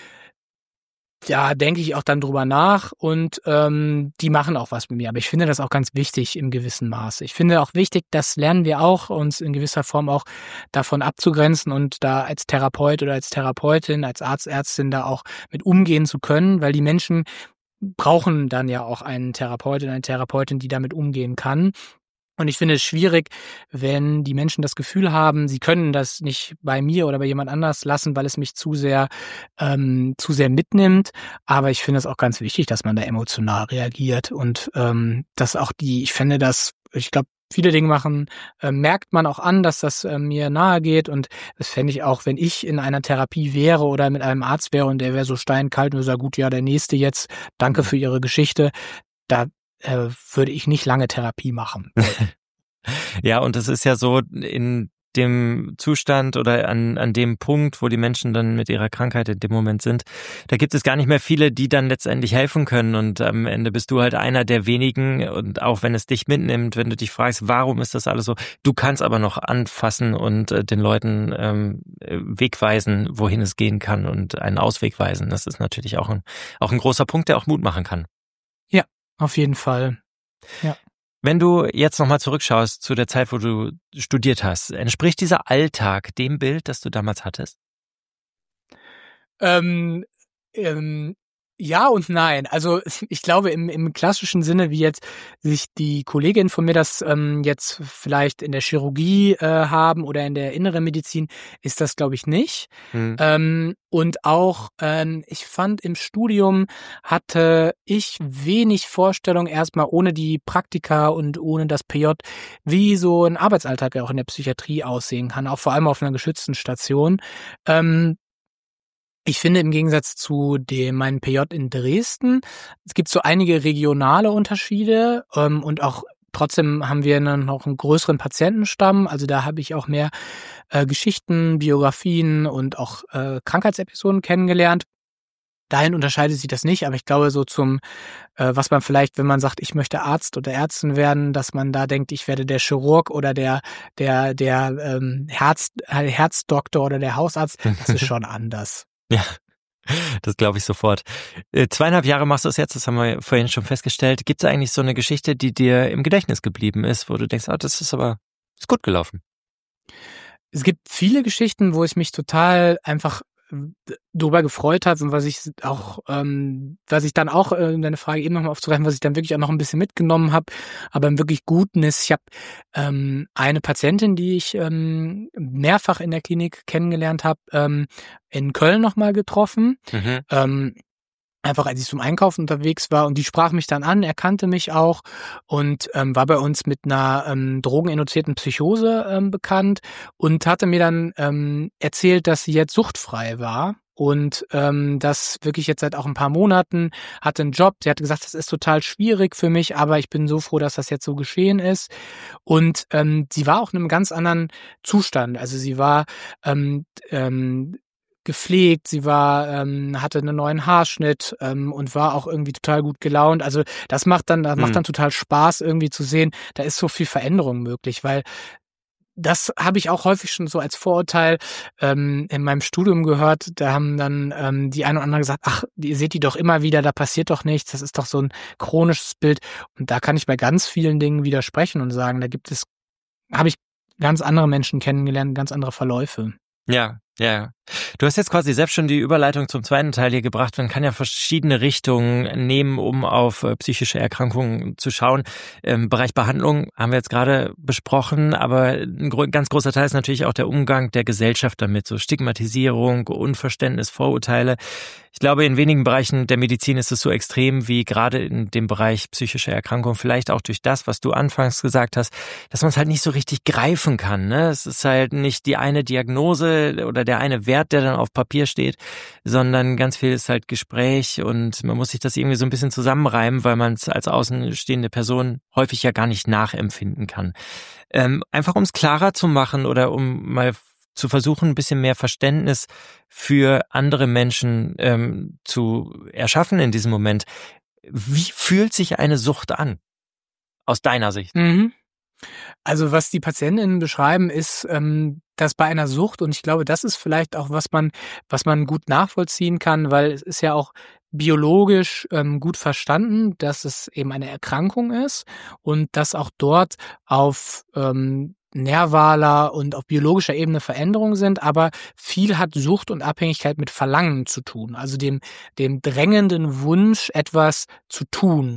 ja, denke ich auch dann drüber nach und ähm, die machen auch was mit mir. Aber ich finde das auch ganz wichtig im gewissen Maße. Ich finde auch wichtig, das lernen wir auch, uns in gewisser Form auch davon abzugrenzen und da als Therapeut oder als Therapeutin, als Arzt, Ärztin da auch mit umgehen zu können, weil die Menschen brauchen dann ja auch einen Therapeut und eine Therapeutin, die damit umgehen kann. Und ich finde es schwierig, wenn die Menschen das Gefühl haben, sie können das nicht bei mir oder bei jemand anders lassen, weil es mich zu sehr ähm, zu sehr mitnimmt. Aber ich finde es auch ganz wichtig, dass man da emotional reagiert und ähm, dass auch die, ich finde das, ich glaube, viele Dinge machen, äh, merkt man auch an, dass das äh, mir nahe geht. Und das fände ich auch, wenn ich in einer Therapie wäre oder mit einem Arzt wäre und der wäre so steinkalt und würde sagen, gut, ja, der Nächste jetzt, danke für Ihre Geschichte. Da äh, würde ich nicht lange Therapie machen. Ja, und es ist ja so, in dem Zustand oder an an dem Punkt, wo die Menschen dann mit ihrer Krankheit in dem Moment sind, da gibt es gar nicht mehr viele, die dann letztendlich helfen können, und am Ende bist du halt einer der wenigen, und auch wenn es dich mitnimmt, wenn du dich fragst, warum ist das alles so, du kannst aber noch anfassen und äh, den Leuten ähm, Weg weisen, wohin es gehen kann, und einen Ausweg weisen. Das ist natürlich auch ein auch ein großer Punkt, der auch Mut machen kann. Ja, auf jeden Fall. Ja. Wenn du jetzt nochmal zurückschaust zu der Zeit, wo du studiert hast, entspricht dieser Alltag dem Bild, das du damals hattest? Ähm, ähm, ja und nein. Also ich glaube im im klassischen Sinne, wie jetzt sich die Kollegin von mir das ähm, jetzt vielleicht in der Chirurgie äh, haben oder in der inneren Medizin, ist das, glaube ich, nicht. Hm. Ähm, und auch, ähm, ich fand im Studium hatte ich wenig Vorstellung erstmal ohne die Praktika und ohne das P J, wie so ein Arbeitsalltag auch in der Psychiatrie aussehen kann, auch vor allem auf einer geschützten Station. Ähm, Ich finde im Gegensatz zu dem meinem P J in Dresden, es gibt so einige regionale Unterschiede ähm, und auch trotzdem haben wir dann noch einen größeren Patientenstamm. Also da habe ich auch mehr äh, Geschichten, Biografien und auch äh, Krankheitsepisoden kennengelernt. Dahin unterscheidet sich das nicht, aber ich glaube so zum, äh, was man vielleicht, wenn man sagt, ich möchte Arzt oder Ärztin werden, dass man da denkt, ich werde der Chirurg oder der der der ähm, Herz Herzdoktor oder der Hausarzt. Das ist schon anders. Ja, das glaube ich sofort. Äh, zweieinhalb Jahre machst du es jetzt, das haben wir vorhin schon festgestellt. Gibt es eigentlich so eine Geschichte, die dir im Gedächtnis geblieben ist, wo du denkst, ah, das ist aber ist gut gelaufen? Es gibt viele Geschichten, wo ich mich total einfach drüber gefreut hat und was ich auch, ähm, was ich dann auch, äh, deine Frage eben nochmal aufzugreifen, was ich dann wirklich auch noch ein bisschen mitgenommen habe, aber im wirklich Guten ist, ich habe ähm, eine Patientin, die ich ähm, mehrfach in der Klinik kennengelernt habe, ähm, in Köln nochmal getroffen. Mhm. Ähm, Einfach als ich zum Einkaufen unterwegs war, und die sprach mich dann an, er kannte mich auch und ähm, war bei uns mit einer ähm, drogeninduzierten Psychose ähm, bekannt und hatte mir dann ähm, erzählt, dass sie jetzt suchtfrei war und ähm, das wirklich jetzt seit auch ein paar Monaten, hatte einen Job. Sie hatte gesagt, das ist total schwierig für mich, aber ich bin so froh, dass das jetzt so geschehen ist. Und ähm, sie war auch in einem ganz anderen Zustand. Also sie war ähm, ähm, gepflegt, sie war, ähm, hatte einen neuen Haarschnitt ähm, und war auch irgendwie total gut gelaunt. Also das macht dann, das Mhm. macht dann total Spaß, irgendwie zu sehen, da ist so viel Veränderung möglich, weil das habe ich auch häufig schon so als Vorurteil ähm, in meinem Studium gehört. Da haben dann ähm, die eine oder andere gesagt, ach, ihr seht die doch immer wieder, da passiert doch nichts, das ist doch so ein chronisches Bild. Und da kann ich bei ganz vielen Dingen widersprechen und sagen, da gibt es, habe ich ganz andere Menschen kennengelernt, ganz andere Verläufe. Ja, ja. Du hast jetzt quasi selbst schon die Überleitung zum zweiten Teil hier gebracht. Man kann ja verschiedene Richtungen nehmen, um auf äh, psychische Erkrankungen zu schauen. Im Bereich Behandlung haben wir jetzt gerade besprochen, aber ein gro- ganz großer Teil ist natürlich auch der Umgang der Gesellschaft damit, so Stigmatisierung, Unverständnis, Vorurteile. Ich glaube, in wenigen Bereichen der Medizin ist es so extrem wie gerade in dem Bereich psychische Erkrankung, vielleicht auch durch das, was du anfangs gesagt hast, dass man es halt nicht so richtig greifen kann, ne? Es ist halt nicht die eine Diagnose oder der eine Wert, der dann auf Papier steht, sondern ganz viel ist halt Gespräch, und man muss sich das irgendwie so ein bisschen zusammenreimen, weil man es als außenstehende Person häufig ja gar nicht nachempfinden kann. Ähm, einfach um es klarer zu machen oder um mal zu versuchen, ein bisschen mehr Verständnis für andere Menschen ähm, zu erschaffen in diesem Moment. Wie fühlt sich eine Sucht an? Aus deiner Sicht? Mhm. Also was die PatientInnen beschreiben, ist, ähm, dass bei einer Sucht, und ich glaube, das ist vielleicht auch, was man, was man gut nachvollziehen kann, weil es ist ja auch biologisch ähm, gut verstanden, dass es eben eine Erkrankung ist und dass auch dort auf ähm, nervaler und auf biologischer Ebene Veränderungen sind, aber viel hat Sucht und Abhängigkeit mit Verlangen zu tun, also dem, dem drängenden Wunsch, etwas zu tun.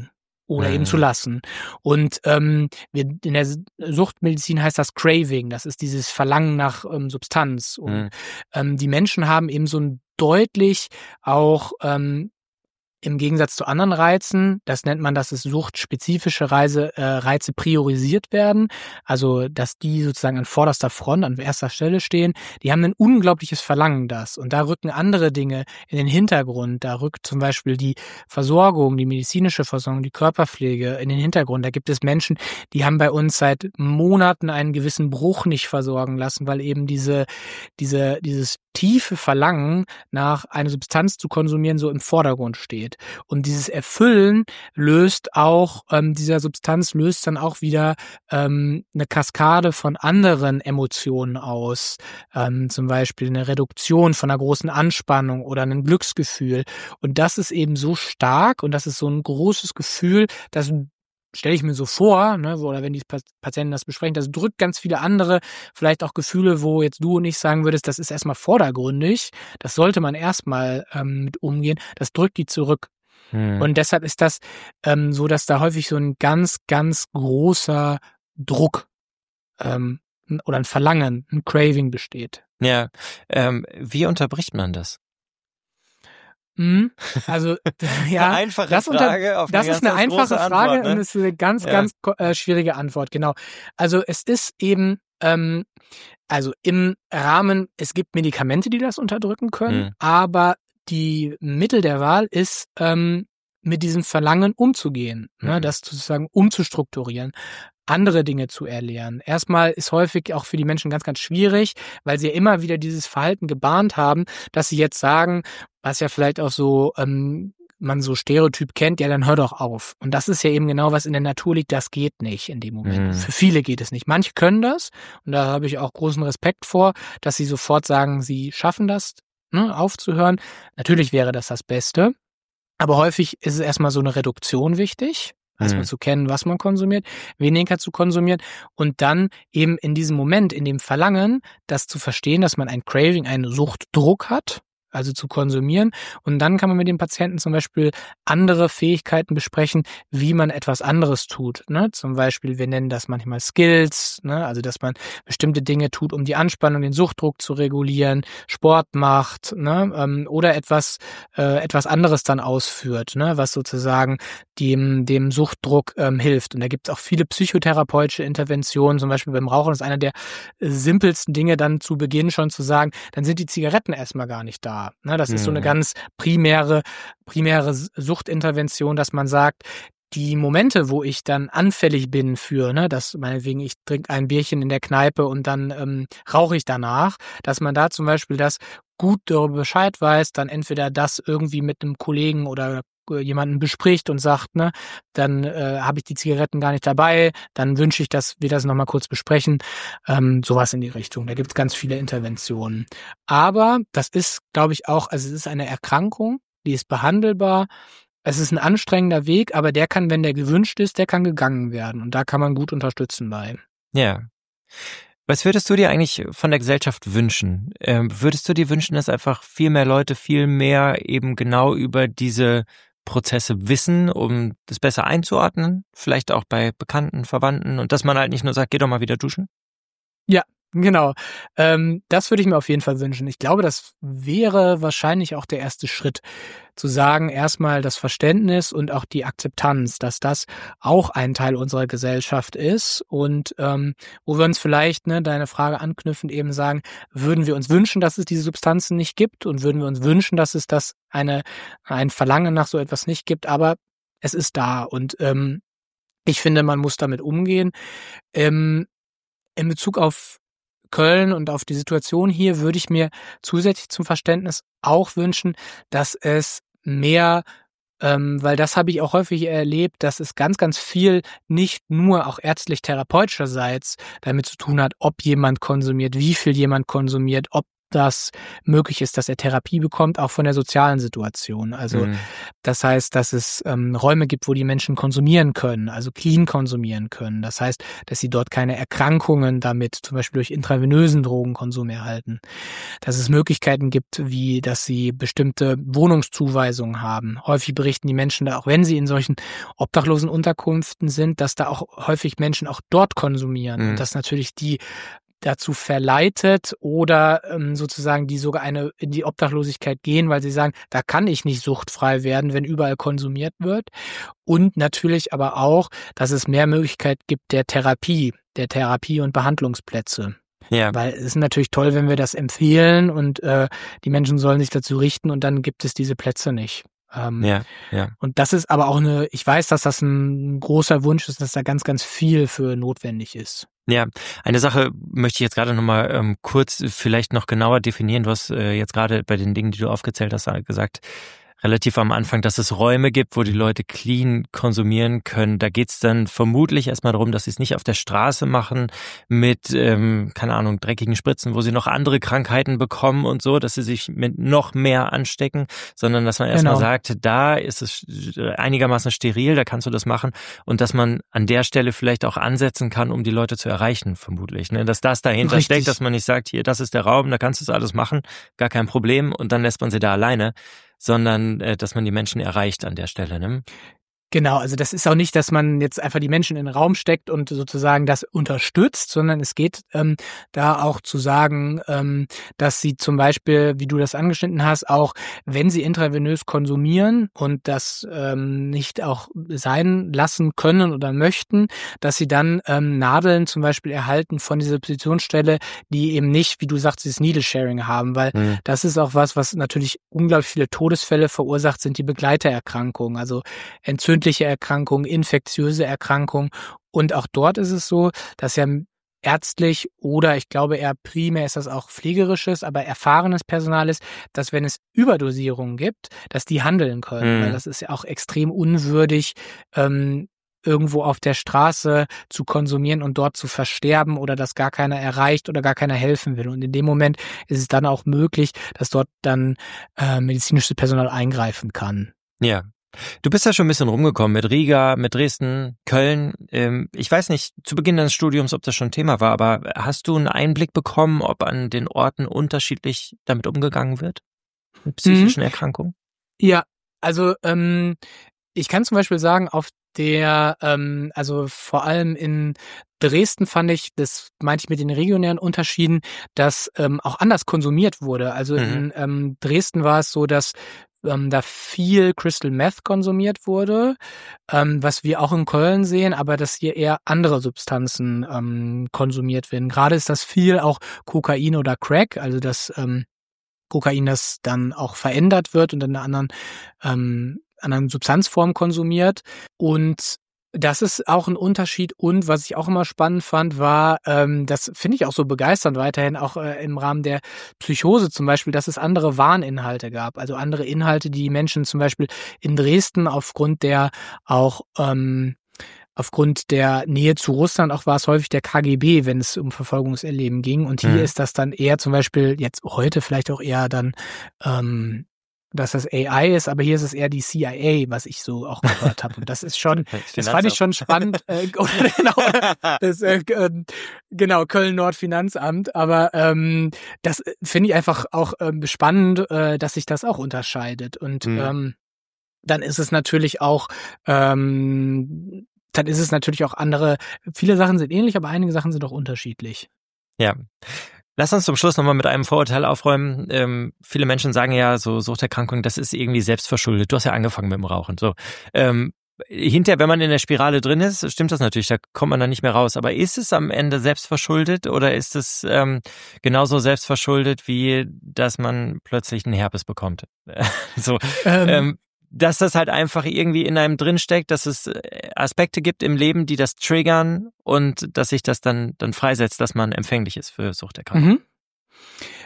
oder Mhm. eben zu lassen. Und ähm, wir, in der Suchtmedizin heißt das Craving, das ist dieses Verlangen nach ähm, Substanz. Und Mhm. ähm, die Menschen haben eben so ein deutlich auch ähm, im Gegensatz zu anderen Reizen, das nennt man, dass es suchtspezifische Reise, äh, Reize priorisiert werden, also dass die sozusagen an vorderster Front, an erster Stelle stehen, die haben ein unglaubliches Verlangen das und da rücken andere Dinge in den Hintergrund, da rückt zum Beispiel die Versorgung, die medizinische Versorgung, die Körperpflege in den Hintergrund. Da gibt es Menschen, die haben bei uns seit Monaten einen gewissen Bruch nicht versorgen lassen, weil eben diese, diese, dieses tiefe Verlangen nach eine Substanz zu konsumieren so im Vordergrund steht. Und dieses Erfüllen löst auch, ähm, dieser Substanz löst dann auch wieder ähm, eine Kaskade von anderen Emotionen aus. Ähm, zum Beispiel eine Reduktion von einer großen Anspannung oder ein Glücksgefühl. Und das ist eben so stark und das ist so ein großes Gefühl, das stelle ich mir so vor, ne, oder wenn die Patienten das besprechen, das drückt ganz viele andere, vielleicht auch Gefühle, wo jetzt du und ich sagen würdest, das ist erstmal vordergründig, das sollte man erstmal ähm, mit umgehen, das drückt die zurück. Mhm. Und deshalb ist das ähm, so, dass da häufig so ein ganz, ganz großer Druck ähm, oder ein Verlangen, ein Craving besteht. Ja, ähm, wie unterbricht man das? Mhm. Also ja, Eine einfache das, unter, Frage auf das eine ist eine ganz einfache große Frage Antwort, ne? und es ist eine ganz, Ja. ganz äh, schwierige Antwort, genau. Also es ist eben, ähm, also im Rahmen, es gibt Medikamente, die das unterdrücken können, Mhm. aber die Mittel der Wahl ist, ähm, mit diesem Verlangen umzugehen, ne, Mhm. das sozusagen umzustrukturieren, andere Dinge zu erlernen. Erstmal ist häufig auch für die Menschen ganz, ganz schwierig, weil sie ja immer wieder dieses Verhalten gebahnt haben, dass sie jetzt sagen, was ja vielleicht auch so ähm, man so Stereotyp kennt, ja, dann hör doch auf. Und das ist ja eben genau, was in der Natur liegt, das geht nicht in dem Moment. Mhm. Für viele geht es nicht. Manche können das und da habe ich auch großen Respekt vor, dass sie sofort sagen, sie schaffen das, ne, aufzuhören. Natürlich wäre das das Beste, aber häufig ist es erstmal so eine Reduktion wichtig, erstmal Mhm. zu kennen, was man konsumiert, weniger zu konsumieren und dann eben in diesem Moment, in dem Verlangen, das zu verstehen, dass man ein Craving, einen Suchtdruck hat, also zu konsumieren. Und dann kann man mit dem Patienten zum Beispiel andere Fähigkeiten besprechen, wie man etwas anderes tut. Ne? Zum Beispiel, wir nennen das manchmal Skills, ne? Also dass man bestimmte Dinge tut, um die Anspannung, den Suchtdruck zu regulieren, Sport macht, ne? ähm, oder etwas äh, etwas anderes dann ausführt, ne? Was sozusagen dem dem Suchtdruck ähm, hilft. Und da gibt es auch viele psychotherapeutische Interventionen, zum Beispiel beim Rauchen ist einer der äh, simpelsten Dinge, dann zu Beginn schon zu sagen, dann sind die Zigaretten erstmal gar nicht da. Ne, das ist so eine Mhm. ganz primäre, primäre Suchtintervention, dass man sagt, die Momente, wo ich dann anfällig bin für, ne, dass meinetwegen ich trinke ein Bierchen in der Kneipe und dann ähm, rauche ich danach, dass man da zum Beispiel das gut darüber Bescheid weiß, dann entweder das irgendwie mit einem Kollegen oder jemanden bespricht und sagt, ne, dann äh, habe ich die Zigaretten gar nicht dabei, dann wünsche ich, dass wir das nochmal kurz besprechen, ähm, sowas in die Richtung. Da gibt es ganz viele Interventionen. Aber das ist, glaube ich, auch, also es ist eine Erkrankung, die ist behandelbar. Es ist ein anstrengender Weg, aber der kann, wenn der gewünscht ist, der kann gegangen werden und da kann man gut unterstützen bei. Ja. Was würdest du dir eigentlich von der Gesellschaft wünschen? Ähm, würdest du dir wünschen, dass einfach viel mehr Leute viel mehr eben genau über diese Prozesse wissen, um das besser einzuordnen? Vielleicht auch bei Bekannten, Verwandten und dass man halt nicht nur sagt, geh doch mal wieder duschen? Ja, genau. Ähm, das würde ich mir auf jeden Fall wünschen. Ich glaube, das wäre wahrscheinlich auch der erste Schritt, zu sagen, erstmal das Verständnis und auch die Akzeptanz, dass das auch ein Teil unserer Gesellschaft ist und ähm, wo wir uns vielleicht, ne, deine Frage anknüpfend eben sagen, würden wir uns wünschen, dass es diese Substanzen nicht gibt und würden wir uns wünschen, dass es das eine ein Verlangen nach so etwas nicht gibt, aber es ist da und ähm, ich finde, man muss damit umgehen. Ähm, in Bezug auf Köln und auf die Situation hier würde ich mir zusätzlich zum Verständnis auch wünschen, dass es mehr, ähm, weil das habe ich auch häufig erlebt, dass es ganz, ganz viel nicht nur auch ärztlich-therapeutischerseits damit zu tun hat, ob jemand konsumiert, wie viel jemand konsumiert, ob das möglich ist, dass er Therapie bekommt, auch von der sozialen Situation. Also mhm. das heißt, dass es ähm, Räume gibt, wo die Menschen konsumieren können, also clean konsumieren können. Das heißt, dass sie dort keine Erkrankungen damit, zum Beispiel durch intravenösen Drogenkonsum erhalten. Dass es Möglichkeiten gibt, wie dass sie bestimmte Wohnungszuweisungen haben. Häufig berichten die Menschen da, auch wenn sie in solchen obdachlosen Unterkünften sind, dass da auch häufig Menschen auch dort konsumieren. Mhm. Und dass natürlich die dazu verleitet oder ähm, sozusagen die sogar eine in die Obdachlosigkeit gehen, weil sie sagen, da kann ich nicht suchtfrei werden, wenn überall konsumiert wird. Und natürlich aber auch, dass es mehr Möglichkeit gibt der Therapie, der Therapie- und Behandlungsplätze. Ja. Weil es ist natürlich toll, wenn wir das empfehlen und äh, die Menschen sollen sich dazu richten und dann gibt es diese Plätze nicht. Ähm, ja, ja. Und das ist aber auch eine, ich weiß, dass das ein großer Wunsch ist, dass da ganz, ganz viel für notwendig ist. Ja, eine Sache möchte ich jetzt gerade nochmal ähm, kurz vielleicht noch genauer definieren. Du hast äh, jetzt gerade bei den Dingen, die du aufgezählt hast, gesagt, relativ am Anfang, dass es Räume gibt, wo die Leute clean konsumieren können. Da geht's dann vermutlich erstmal darum, dass sie es nicht auf der Straße machen mit, ähm, keine Ahnung, dreckigen Spritzen, wo sie noch andere Krankheiten bekommen und so, dass sie sich mit noch mehr anstecken, sondern dass man erstmal genau. sagt, da ist es einigermaßen steril, da kannst du das machen und dass man an der Stelle vielleicht auch ansetzen kann, um die Leute zu erreichen, vermutlich. Ne? Dass das dahinter Richtig. steckt, dass man nicht sagt, hier, das ist der Raum, da kannst du das alles machen, gar kein Problem und dann lässt man sie da alleine, sondern äh, dass man die Menschen erreicht an der Stelle, ne? Genau, also das ist auch nicht, dass man jetzt einfach die Menschen in den Raum steckt und sozusagen das unterstützt, sondern es geht ähm, da auch zu sagen, ähm, dass sie zum Beispiel, wie du das angeschnitten hast, auch wenn sie intravenös konsumieren und das ähm, nicht auch sein lassen können oder möchten, dass sie dann ähm, Nadeln zum Beispiel erhalten von dieser Substitutionsstelle, die eben nicht, wie du sagst, dieses Needle-Sharing haben, weil mhm. das ist auch was, was natürlich unglaublich viele Todesfälle verursacht, sind die Begleitererkrankungen, also Entzündungen, Erkrankungen, infektiöse Erkrankungen. Und auch dort ist es so, dass ja ärztlich oder ich glaube eher primär ist das auch pflegerisches, aber erfahrenes Personal ist, dass wenn es Überdosierungen gibt, dass die handeln können. Mhm. Weil das ist ja auch extrem unwürdig, ähm, irgendwo auf der Straße zu konsumieren und dort zu versterben oder dass gar keiner erreicht oder gar keiner helfen will. Und in dem Moment ist es dann auch möglich, dass dort dann äh, medizinisches Personal eingreifen kann. Ja. Du bist ja schon ein bisschen rumgekommen mit Riga, mit Dresden, Köln. Ich weiß nicht, zu Beginn deines Studiums, ob das schon Thema war, aber hast du einen Einblick bekommen, ob an den Orten unterschiedlich damit umgegangen wird? Mit psychischen mhm. Erkrankungen? Ja, also ähm, ich kann zum Beispiel sagen, auf der, ähm, also vor allem in Dresden fand ich, das meinte ich mit den regionären Unterschieden, dass ähm, auch anders konsumiert wurde. Also mhm. in ähm, Dresden war es so, dass ähm, da viel Crystal Meth konsumiert wurde, ähm, was wir auch in Köln sehen, aber dass hier eher andere Substanzen ähm, konsumiert werden. Gerade ist das viel auch Kokain oder Crack, also das ähm, Kokain, das dann auch verändert wird und in einer anderen, ähm, anderen Substanzform konsumiert. Und das ist auch ein Unterschied. Und was ich auch immer spannend fand, war, ähm, das finde ich auch so begeisternd weiterhin, auch äh, im Rahmen der Psychose zum Beispiel, dass es andere Warninhalte gab. Also andere Inhalte, die die Menschen zum Beispiel in Dresden aufgrund der auch ähm, aufgrund der Nähe zu Russland, auch war es häufig der K G B, wenn es um Verfolgungserleben ging. Und hier mhm. ist das dann eher zum Beispiel, jetzt heute vielleicht auch eher dann, ähm, dass das A I ist, aber hier ist es eher die C I A, was ich so auch gehört habe. Und das ist schon, das fand ich schon spannend. Äh, oder genau, das, äh, äh, genau, Köln-Nord-Finanzamt. Aber ähm, das finde ich einfach auch ähm, spannend, äh, dass sich das auch unterscheidet. Und mhm. ähm, dann ist es natürlich auch ähm, dann ist es natürlich auch andere, viele Sachen sind ähnlich, aber einige Sachen sind auch unterschiedlich. Ja. Lass uns zum Schluss nochmal mit einem Vorurteil aufräumen. Ähm, viele Menschen sagen ja, so Suchterkrankung, das ist irgendwie selbstverschuldet. Du hast ja angefangen mit dem Rauchen. So, ähm, hinterher, wenn man in der Spirale drin ist, stimmt das natürlich, da kommt man dann nicht mehr raus. Aber ist es am Ende selbstverschuldet oder ist es ähm, genauso selbstverschuldet, wie dass man plötzlich einen Herpes bekommt? so, ähm, ähm dass das halt einfach irgendwie in einem drinsteckt, dass es Aspekte gibt im Leben, die das triggern und dass sich das dann dann freisetzt, dass man empfänglich ist für Suchterkrankungen. Mhm.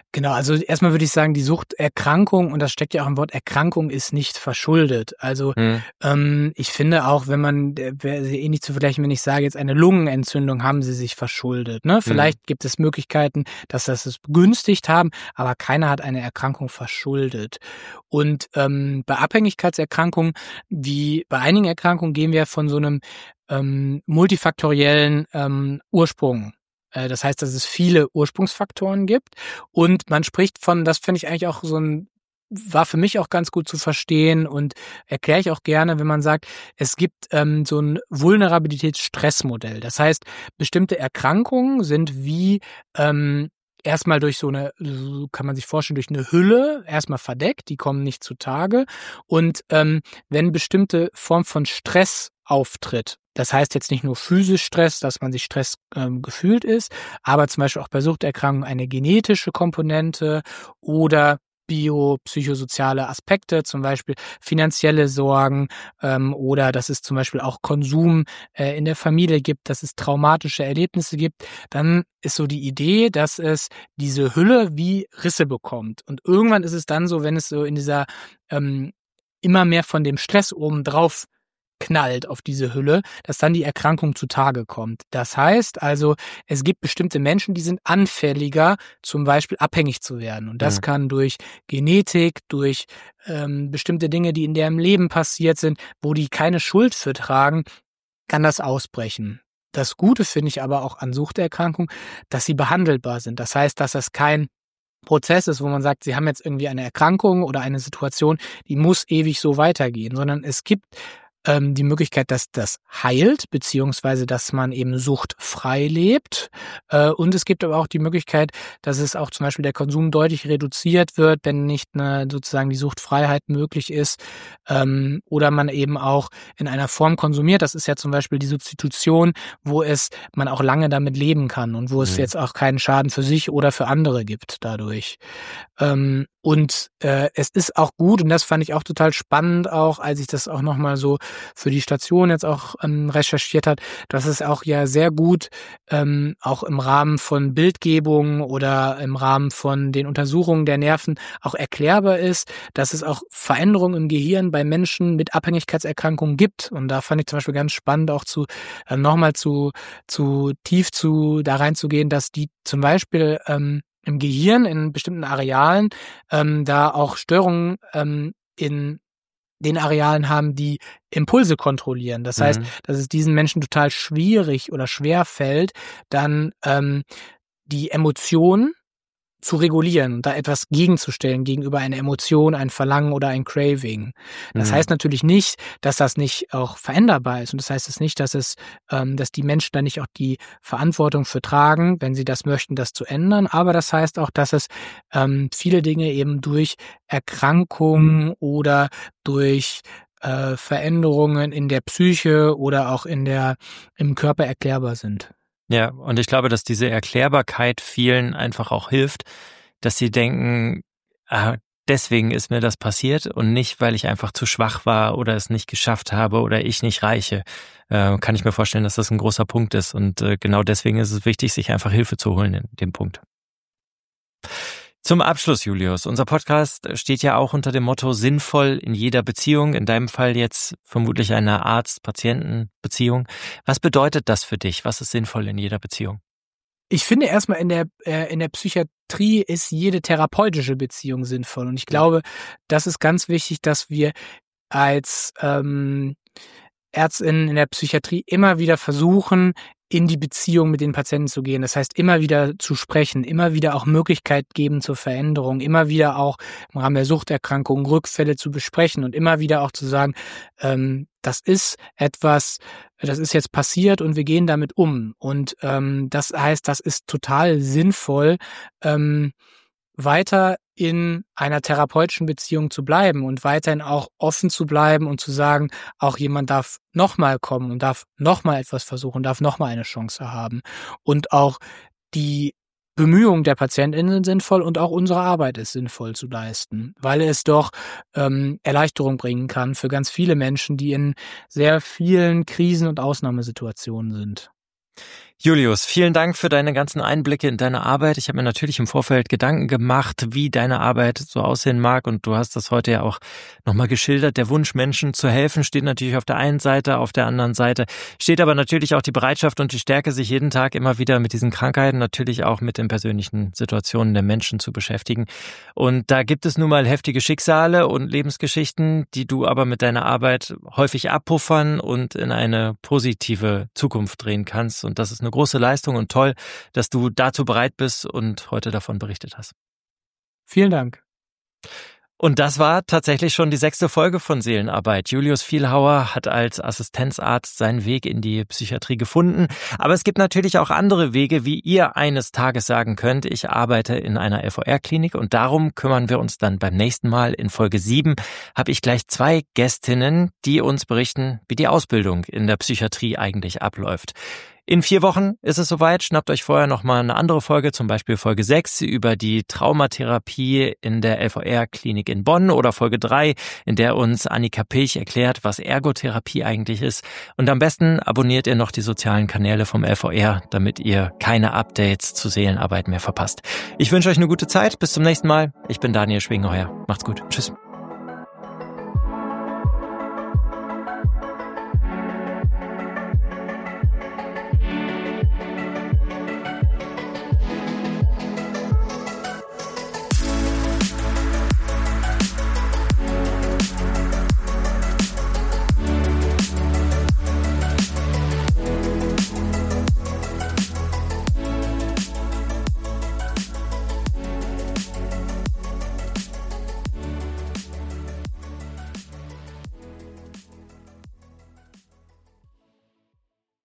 Genau, also erstmal würde ich sagen, die Suchterkrankung, und das steckt ja auch im Wort Erkrankung, ist nicht verschuldet. Also Hm. ähm, ich finde auch, wenn man, wäre ähnlich zu vergleichen, wenn ich sage, jetzt eine Lungenentzündung haben sie sich verschuldet. Ne? Vielleicht Hm. gibt es Möglichkeiten, dass das es begünstigt haben, aber keiner hat eine Erkrankung verschuldet. Und ähm, bei Abhängigkeitserkrankungen, wie bei einigen Erkrankungen, gehen wir von so einem ähm, multifaktoriellen ähm, Ursprung. Das heißt, dass es viele Ursprungsfaktoren gibt und man spricht von, das finde ich eigentlich auch so ein, war für mich auch ganz gut zu verstehen und erkläre ich auch gerne, wenn man sagt, es gibt ähm, so ein Vulnerabilitätsstressmodell. Das heißt, bestimmte Erkrankungen sind wie ähm, erstmal durch so eine, so kann man sich vorstellen, durch eine Hülle erstmal verdeckt, die kommen nicht zutage und ähm, wenn bestimmte Form von Stress auftritt, das heißt jetzt nicht nur physisch Stress, dass man sich Stress ähm, gefühlt ist, aber zum Beispiel auch bei Suchterkrankungen eine genetische Komponente oder biopsychosoziale Aspekte, zum Beispiel finanzielle Sorgen ähm, oder dass es zum Beispiel auch Konsum äh, in der Familie gibt, dass es traumatische Erlebnisse gibt, dann ist so die Idee, dass es diese Hülle wie Risse bekommt. Und irgendwann ist es dann so, wenn es so in dieser ähm, immer mehr von dem Stress obendrauf knallt auf diese Hülle, dass dann die Erkrankung zutage kommt. Das heißt also, es gibt bestimmte Menschen, die sind anfälliger, zum Beispiel abhängig zu werden. Und das Mhm. kann durch Genetik, durch ähm, bestimmte Dinge, die in deren Leben passiert sind, wo die keine Schuld für tragen, kann das ausbrechen. Das Gute finde ich aber auch an Suchterkrankungen, dass sie behandelbar sind. Das heißt, dass das kein Prozess ist, wo man sagt, sie haben jetzt irgendwie eine Erkrankung oder eine Situation, die muss ewig so weitergehen, sondern es gibt ähm, die Möglichkeit, dass das heilt, beziehungsweise dass man eben suchtfrei lebt. Äh, und es gibt aber auch die Möglichkeit, dass es auch zum Beispiel der Konsum deutlich reduziert wird, wenn nicht eine, sozusagen die Suchtfreiheit möglich ist. Ähm, oder man eben auch in einer Form konsumiert. Das ist ja zum Beispiel die Substitution, wo es man auch lange damit leben kann und wo es Mhm. jetzt auch keinen Schaden für sich oder für andere gibt dadurch. Ähm, und äh, es ist auch gut, und das fand ich auch total spannend, auch als ich das auch nochmal so für die Station jetzt auch ähm, recherchiert hat, dass es auch ja sehr gut ähm, auch im Rahmen von Bildgebung oder im Rahmen von den Untersuchungen der Nerven auch erklärbar ist, dass es auch Veränderungen im Gehirn bei Menschen mit Abhängigkeitserkrankungen gibt. Und da fand ich zum Beispiel ganz spannend auch zu äh, nochmal zu zu tief zu da reinzugehen, dass die zum Beispiel ähm, im Gehirn in bestimmten Arealen ähm, da auch Störungen ähm, in den Arealen haben, die Impulse kontrollieren. Das heißt, Mhm. dass es diesen Menschen total schwierig oder schwer fällt, dann ähm, die Emotionen zu regulieren und da etwas gegenzustellen gegenüber einer Emotion, ein Verlangen oder ein Craving. Das Mhm. heißt natürlich nicht, dass das nicht auch veränderbar ist und das heißt es nicht, dass es, ähm, dass die Menschen da nicht auch die Verantwortung für tragen, wenn sie das möchten, das zu ändern. Aber das heißt auch, dass es ähm, viele Dinge eben durch Erkrankungen oder durch äh, Veränderungen in der Psyche oder auch in der im Körper erklärbar sind. Ja, und ich glaube, dass diese Erklärbarkeit vielen einfach auch hilft, dass sie denken, ah, deswegen ist mir das passiert und nicht, weil ich einfach zu schwach war oder es nicht geschafft habe oder ich nicht reiche. Äh, kann ich mir vorstellen, dass das ein großer Punkt ist. Und äh, genau deswegen ist es wichtig, sich einfach Hilfe zu holen in dem Punkt. Zum Abschluss, Julius. Unser Podcast steht ja auch unter dem Motto sinnvoll in jeder Beziehung. In deinem Fall jetzt vermutlich eine Arzt-Patienten-Beziehung. Was bedeutet das für dich? Was ist sinnvoll in jeder Beziehung? Ich finde erstmal in der äh, in der Psychiatrie ist jede therapeutische Beziehung sinnvoll. Und ich glaube, das ist ganz wichtig, dass wir als ähm, Ärztinnen in der Psychiatrie immer wieder versuchen, in die Beziehung mit den Patienten zu gehen. Das heißt, immer wieder zu sprechen, immer wieder auch Möglichkeit geben zur Veränderung, immer wieder auch im Rahmen der Suchterkrankungen Rückfälle zu besprechen und immer wieder auch zu sagen, ähm, das ist etwas, das ist jetzt passiert und wir gehen damit um. Und ähm, das heißt, das ist total sinnvoll, ähm, weiter in einer therapeutischen Beziehung zu bleiben und weiterhin auch offen zu bleiben und zu sagen, auch jemand darf nochmal kommen und darf nochmal etwas versuchen, darf nochmal eine Chance haben. Und auch die Bemühungen der PatientInnen sind sinnvoll und auch unsere Arbeit ist sinnvoll zu leisten, weil es doch ähm, Erleichterung bringen kann für ganz viele Menschen, die in sehr vielen Krisen und Ausnahmesituationen sind. Julius, vielen Dank für deine ganzen Einblicke in deine Arbeit. Ich habe mir natürlich im Vorfeld Gedanken gemacht, wie deine Arbeit so aussehen mag. Und du hast das heute ja auch nochmal geschildert. Der Wunsch, Menschen zu helfen, steht natürlich auf der einen Seite. Auf der anderen Seite steht aber natürlich auch die Bereitschaft und die Stärke, sich jeden Tag immer wieder mit diesen Krankheiten, natürlich auch mit den persönlichen Situationen der Menschen zu beschäftigen. Und da gibt es nun mal heftige Schicksale und Lebensgeschichten, die du aber mit deiner Arbeit häufig abpuffern und in eine positive Zukunft drehen kannst. Und das ist eine große Leistung und toll, dass du dazu bereit bist und heute davon berichtet hast. Vielen Dank. Und das war tatsächlich schon die sechste Folge von Seelenarbeit. Julius Vielhauer hat als Assistenzarzt seinen Weg in die Psychiatrie gefunden. Aber es gibt natürlich auch andere Wege, wie ihr eines Tages sagen könnt, ich arbeite in einer L V R-Klinik und darum kümmern wir uns dann beim nächsten Mal. In Folge sieben habe ich gleich zwei Gästinnen, die uns berichten, wie die Ausbildung in der Psychiatrie eigentlich abläuft. In vier Wochen ist es soweit. Schnappt euch vorher nochmal eine andere Folge, zum Beispiel Folge sechs über die Traumatherapie in der L V R-Klinik in Bonn oder Folge drei, in der uns Annika Pilch erklärt, was Ergotherapie eigentlich ist. Und am besten abonniert ihr noch die sozialen Kanäle vom L V R, damit ihr keine Updates zur Seelenarbeit mehr verpasst. Ich wünsche euch eine gute Zeit. Bis zum nächsten Mal. Ich bin Daniel Schwingheuer. Macht's gut. Tschüss.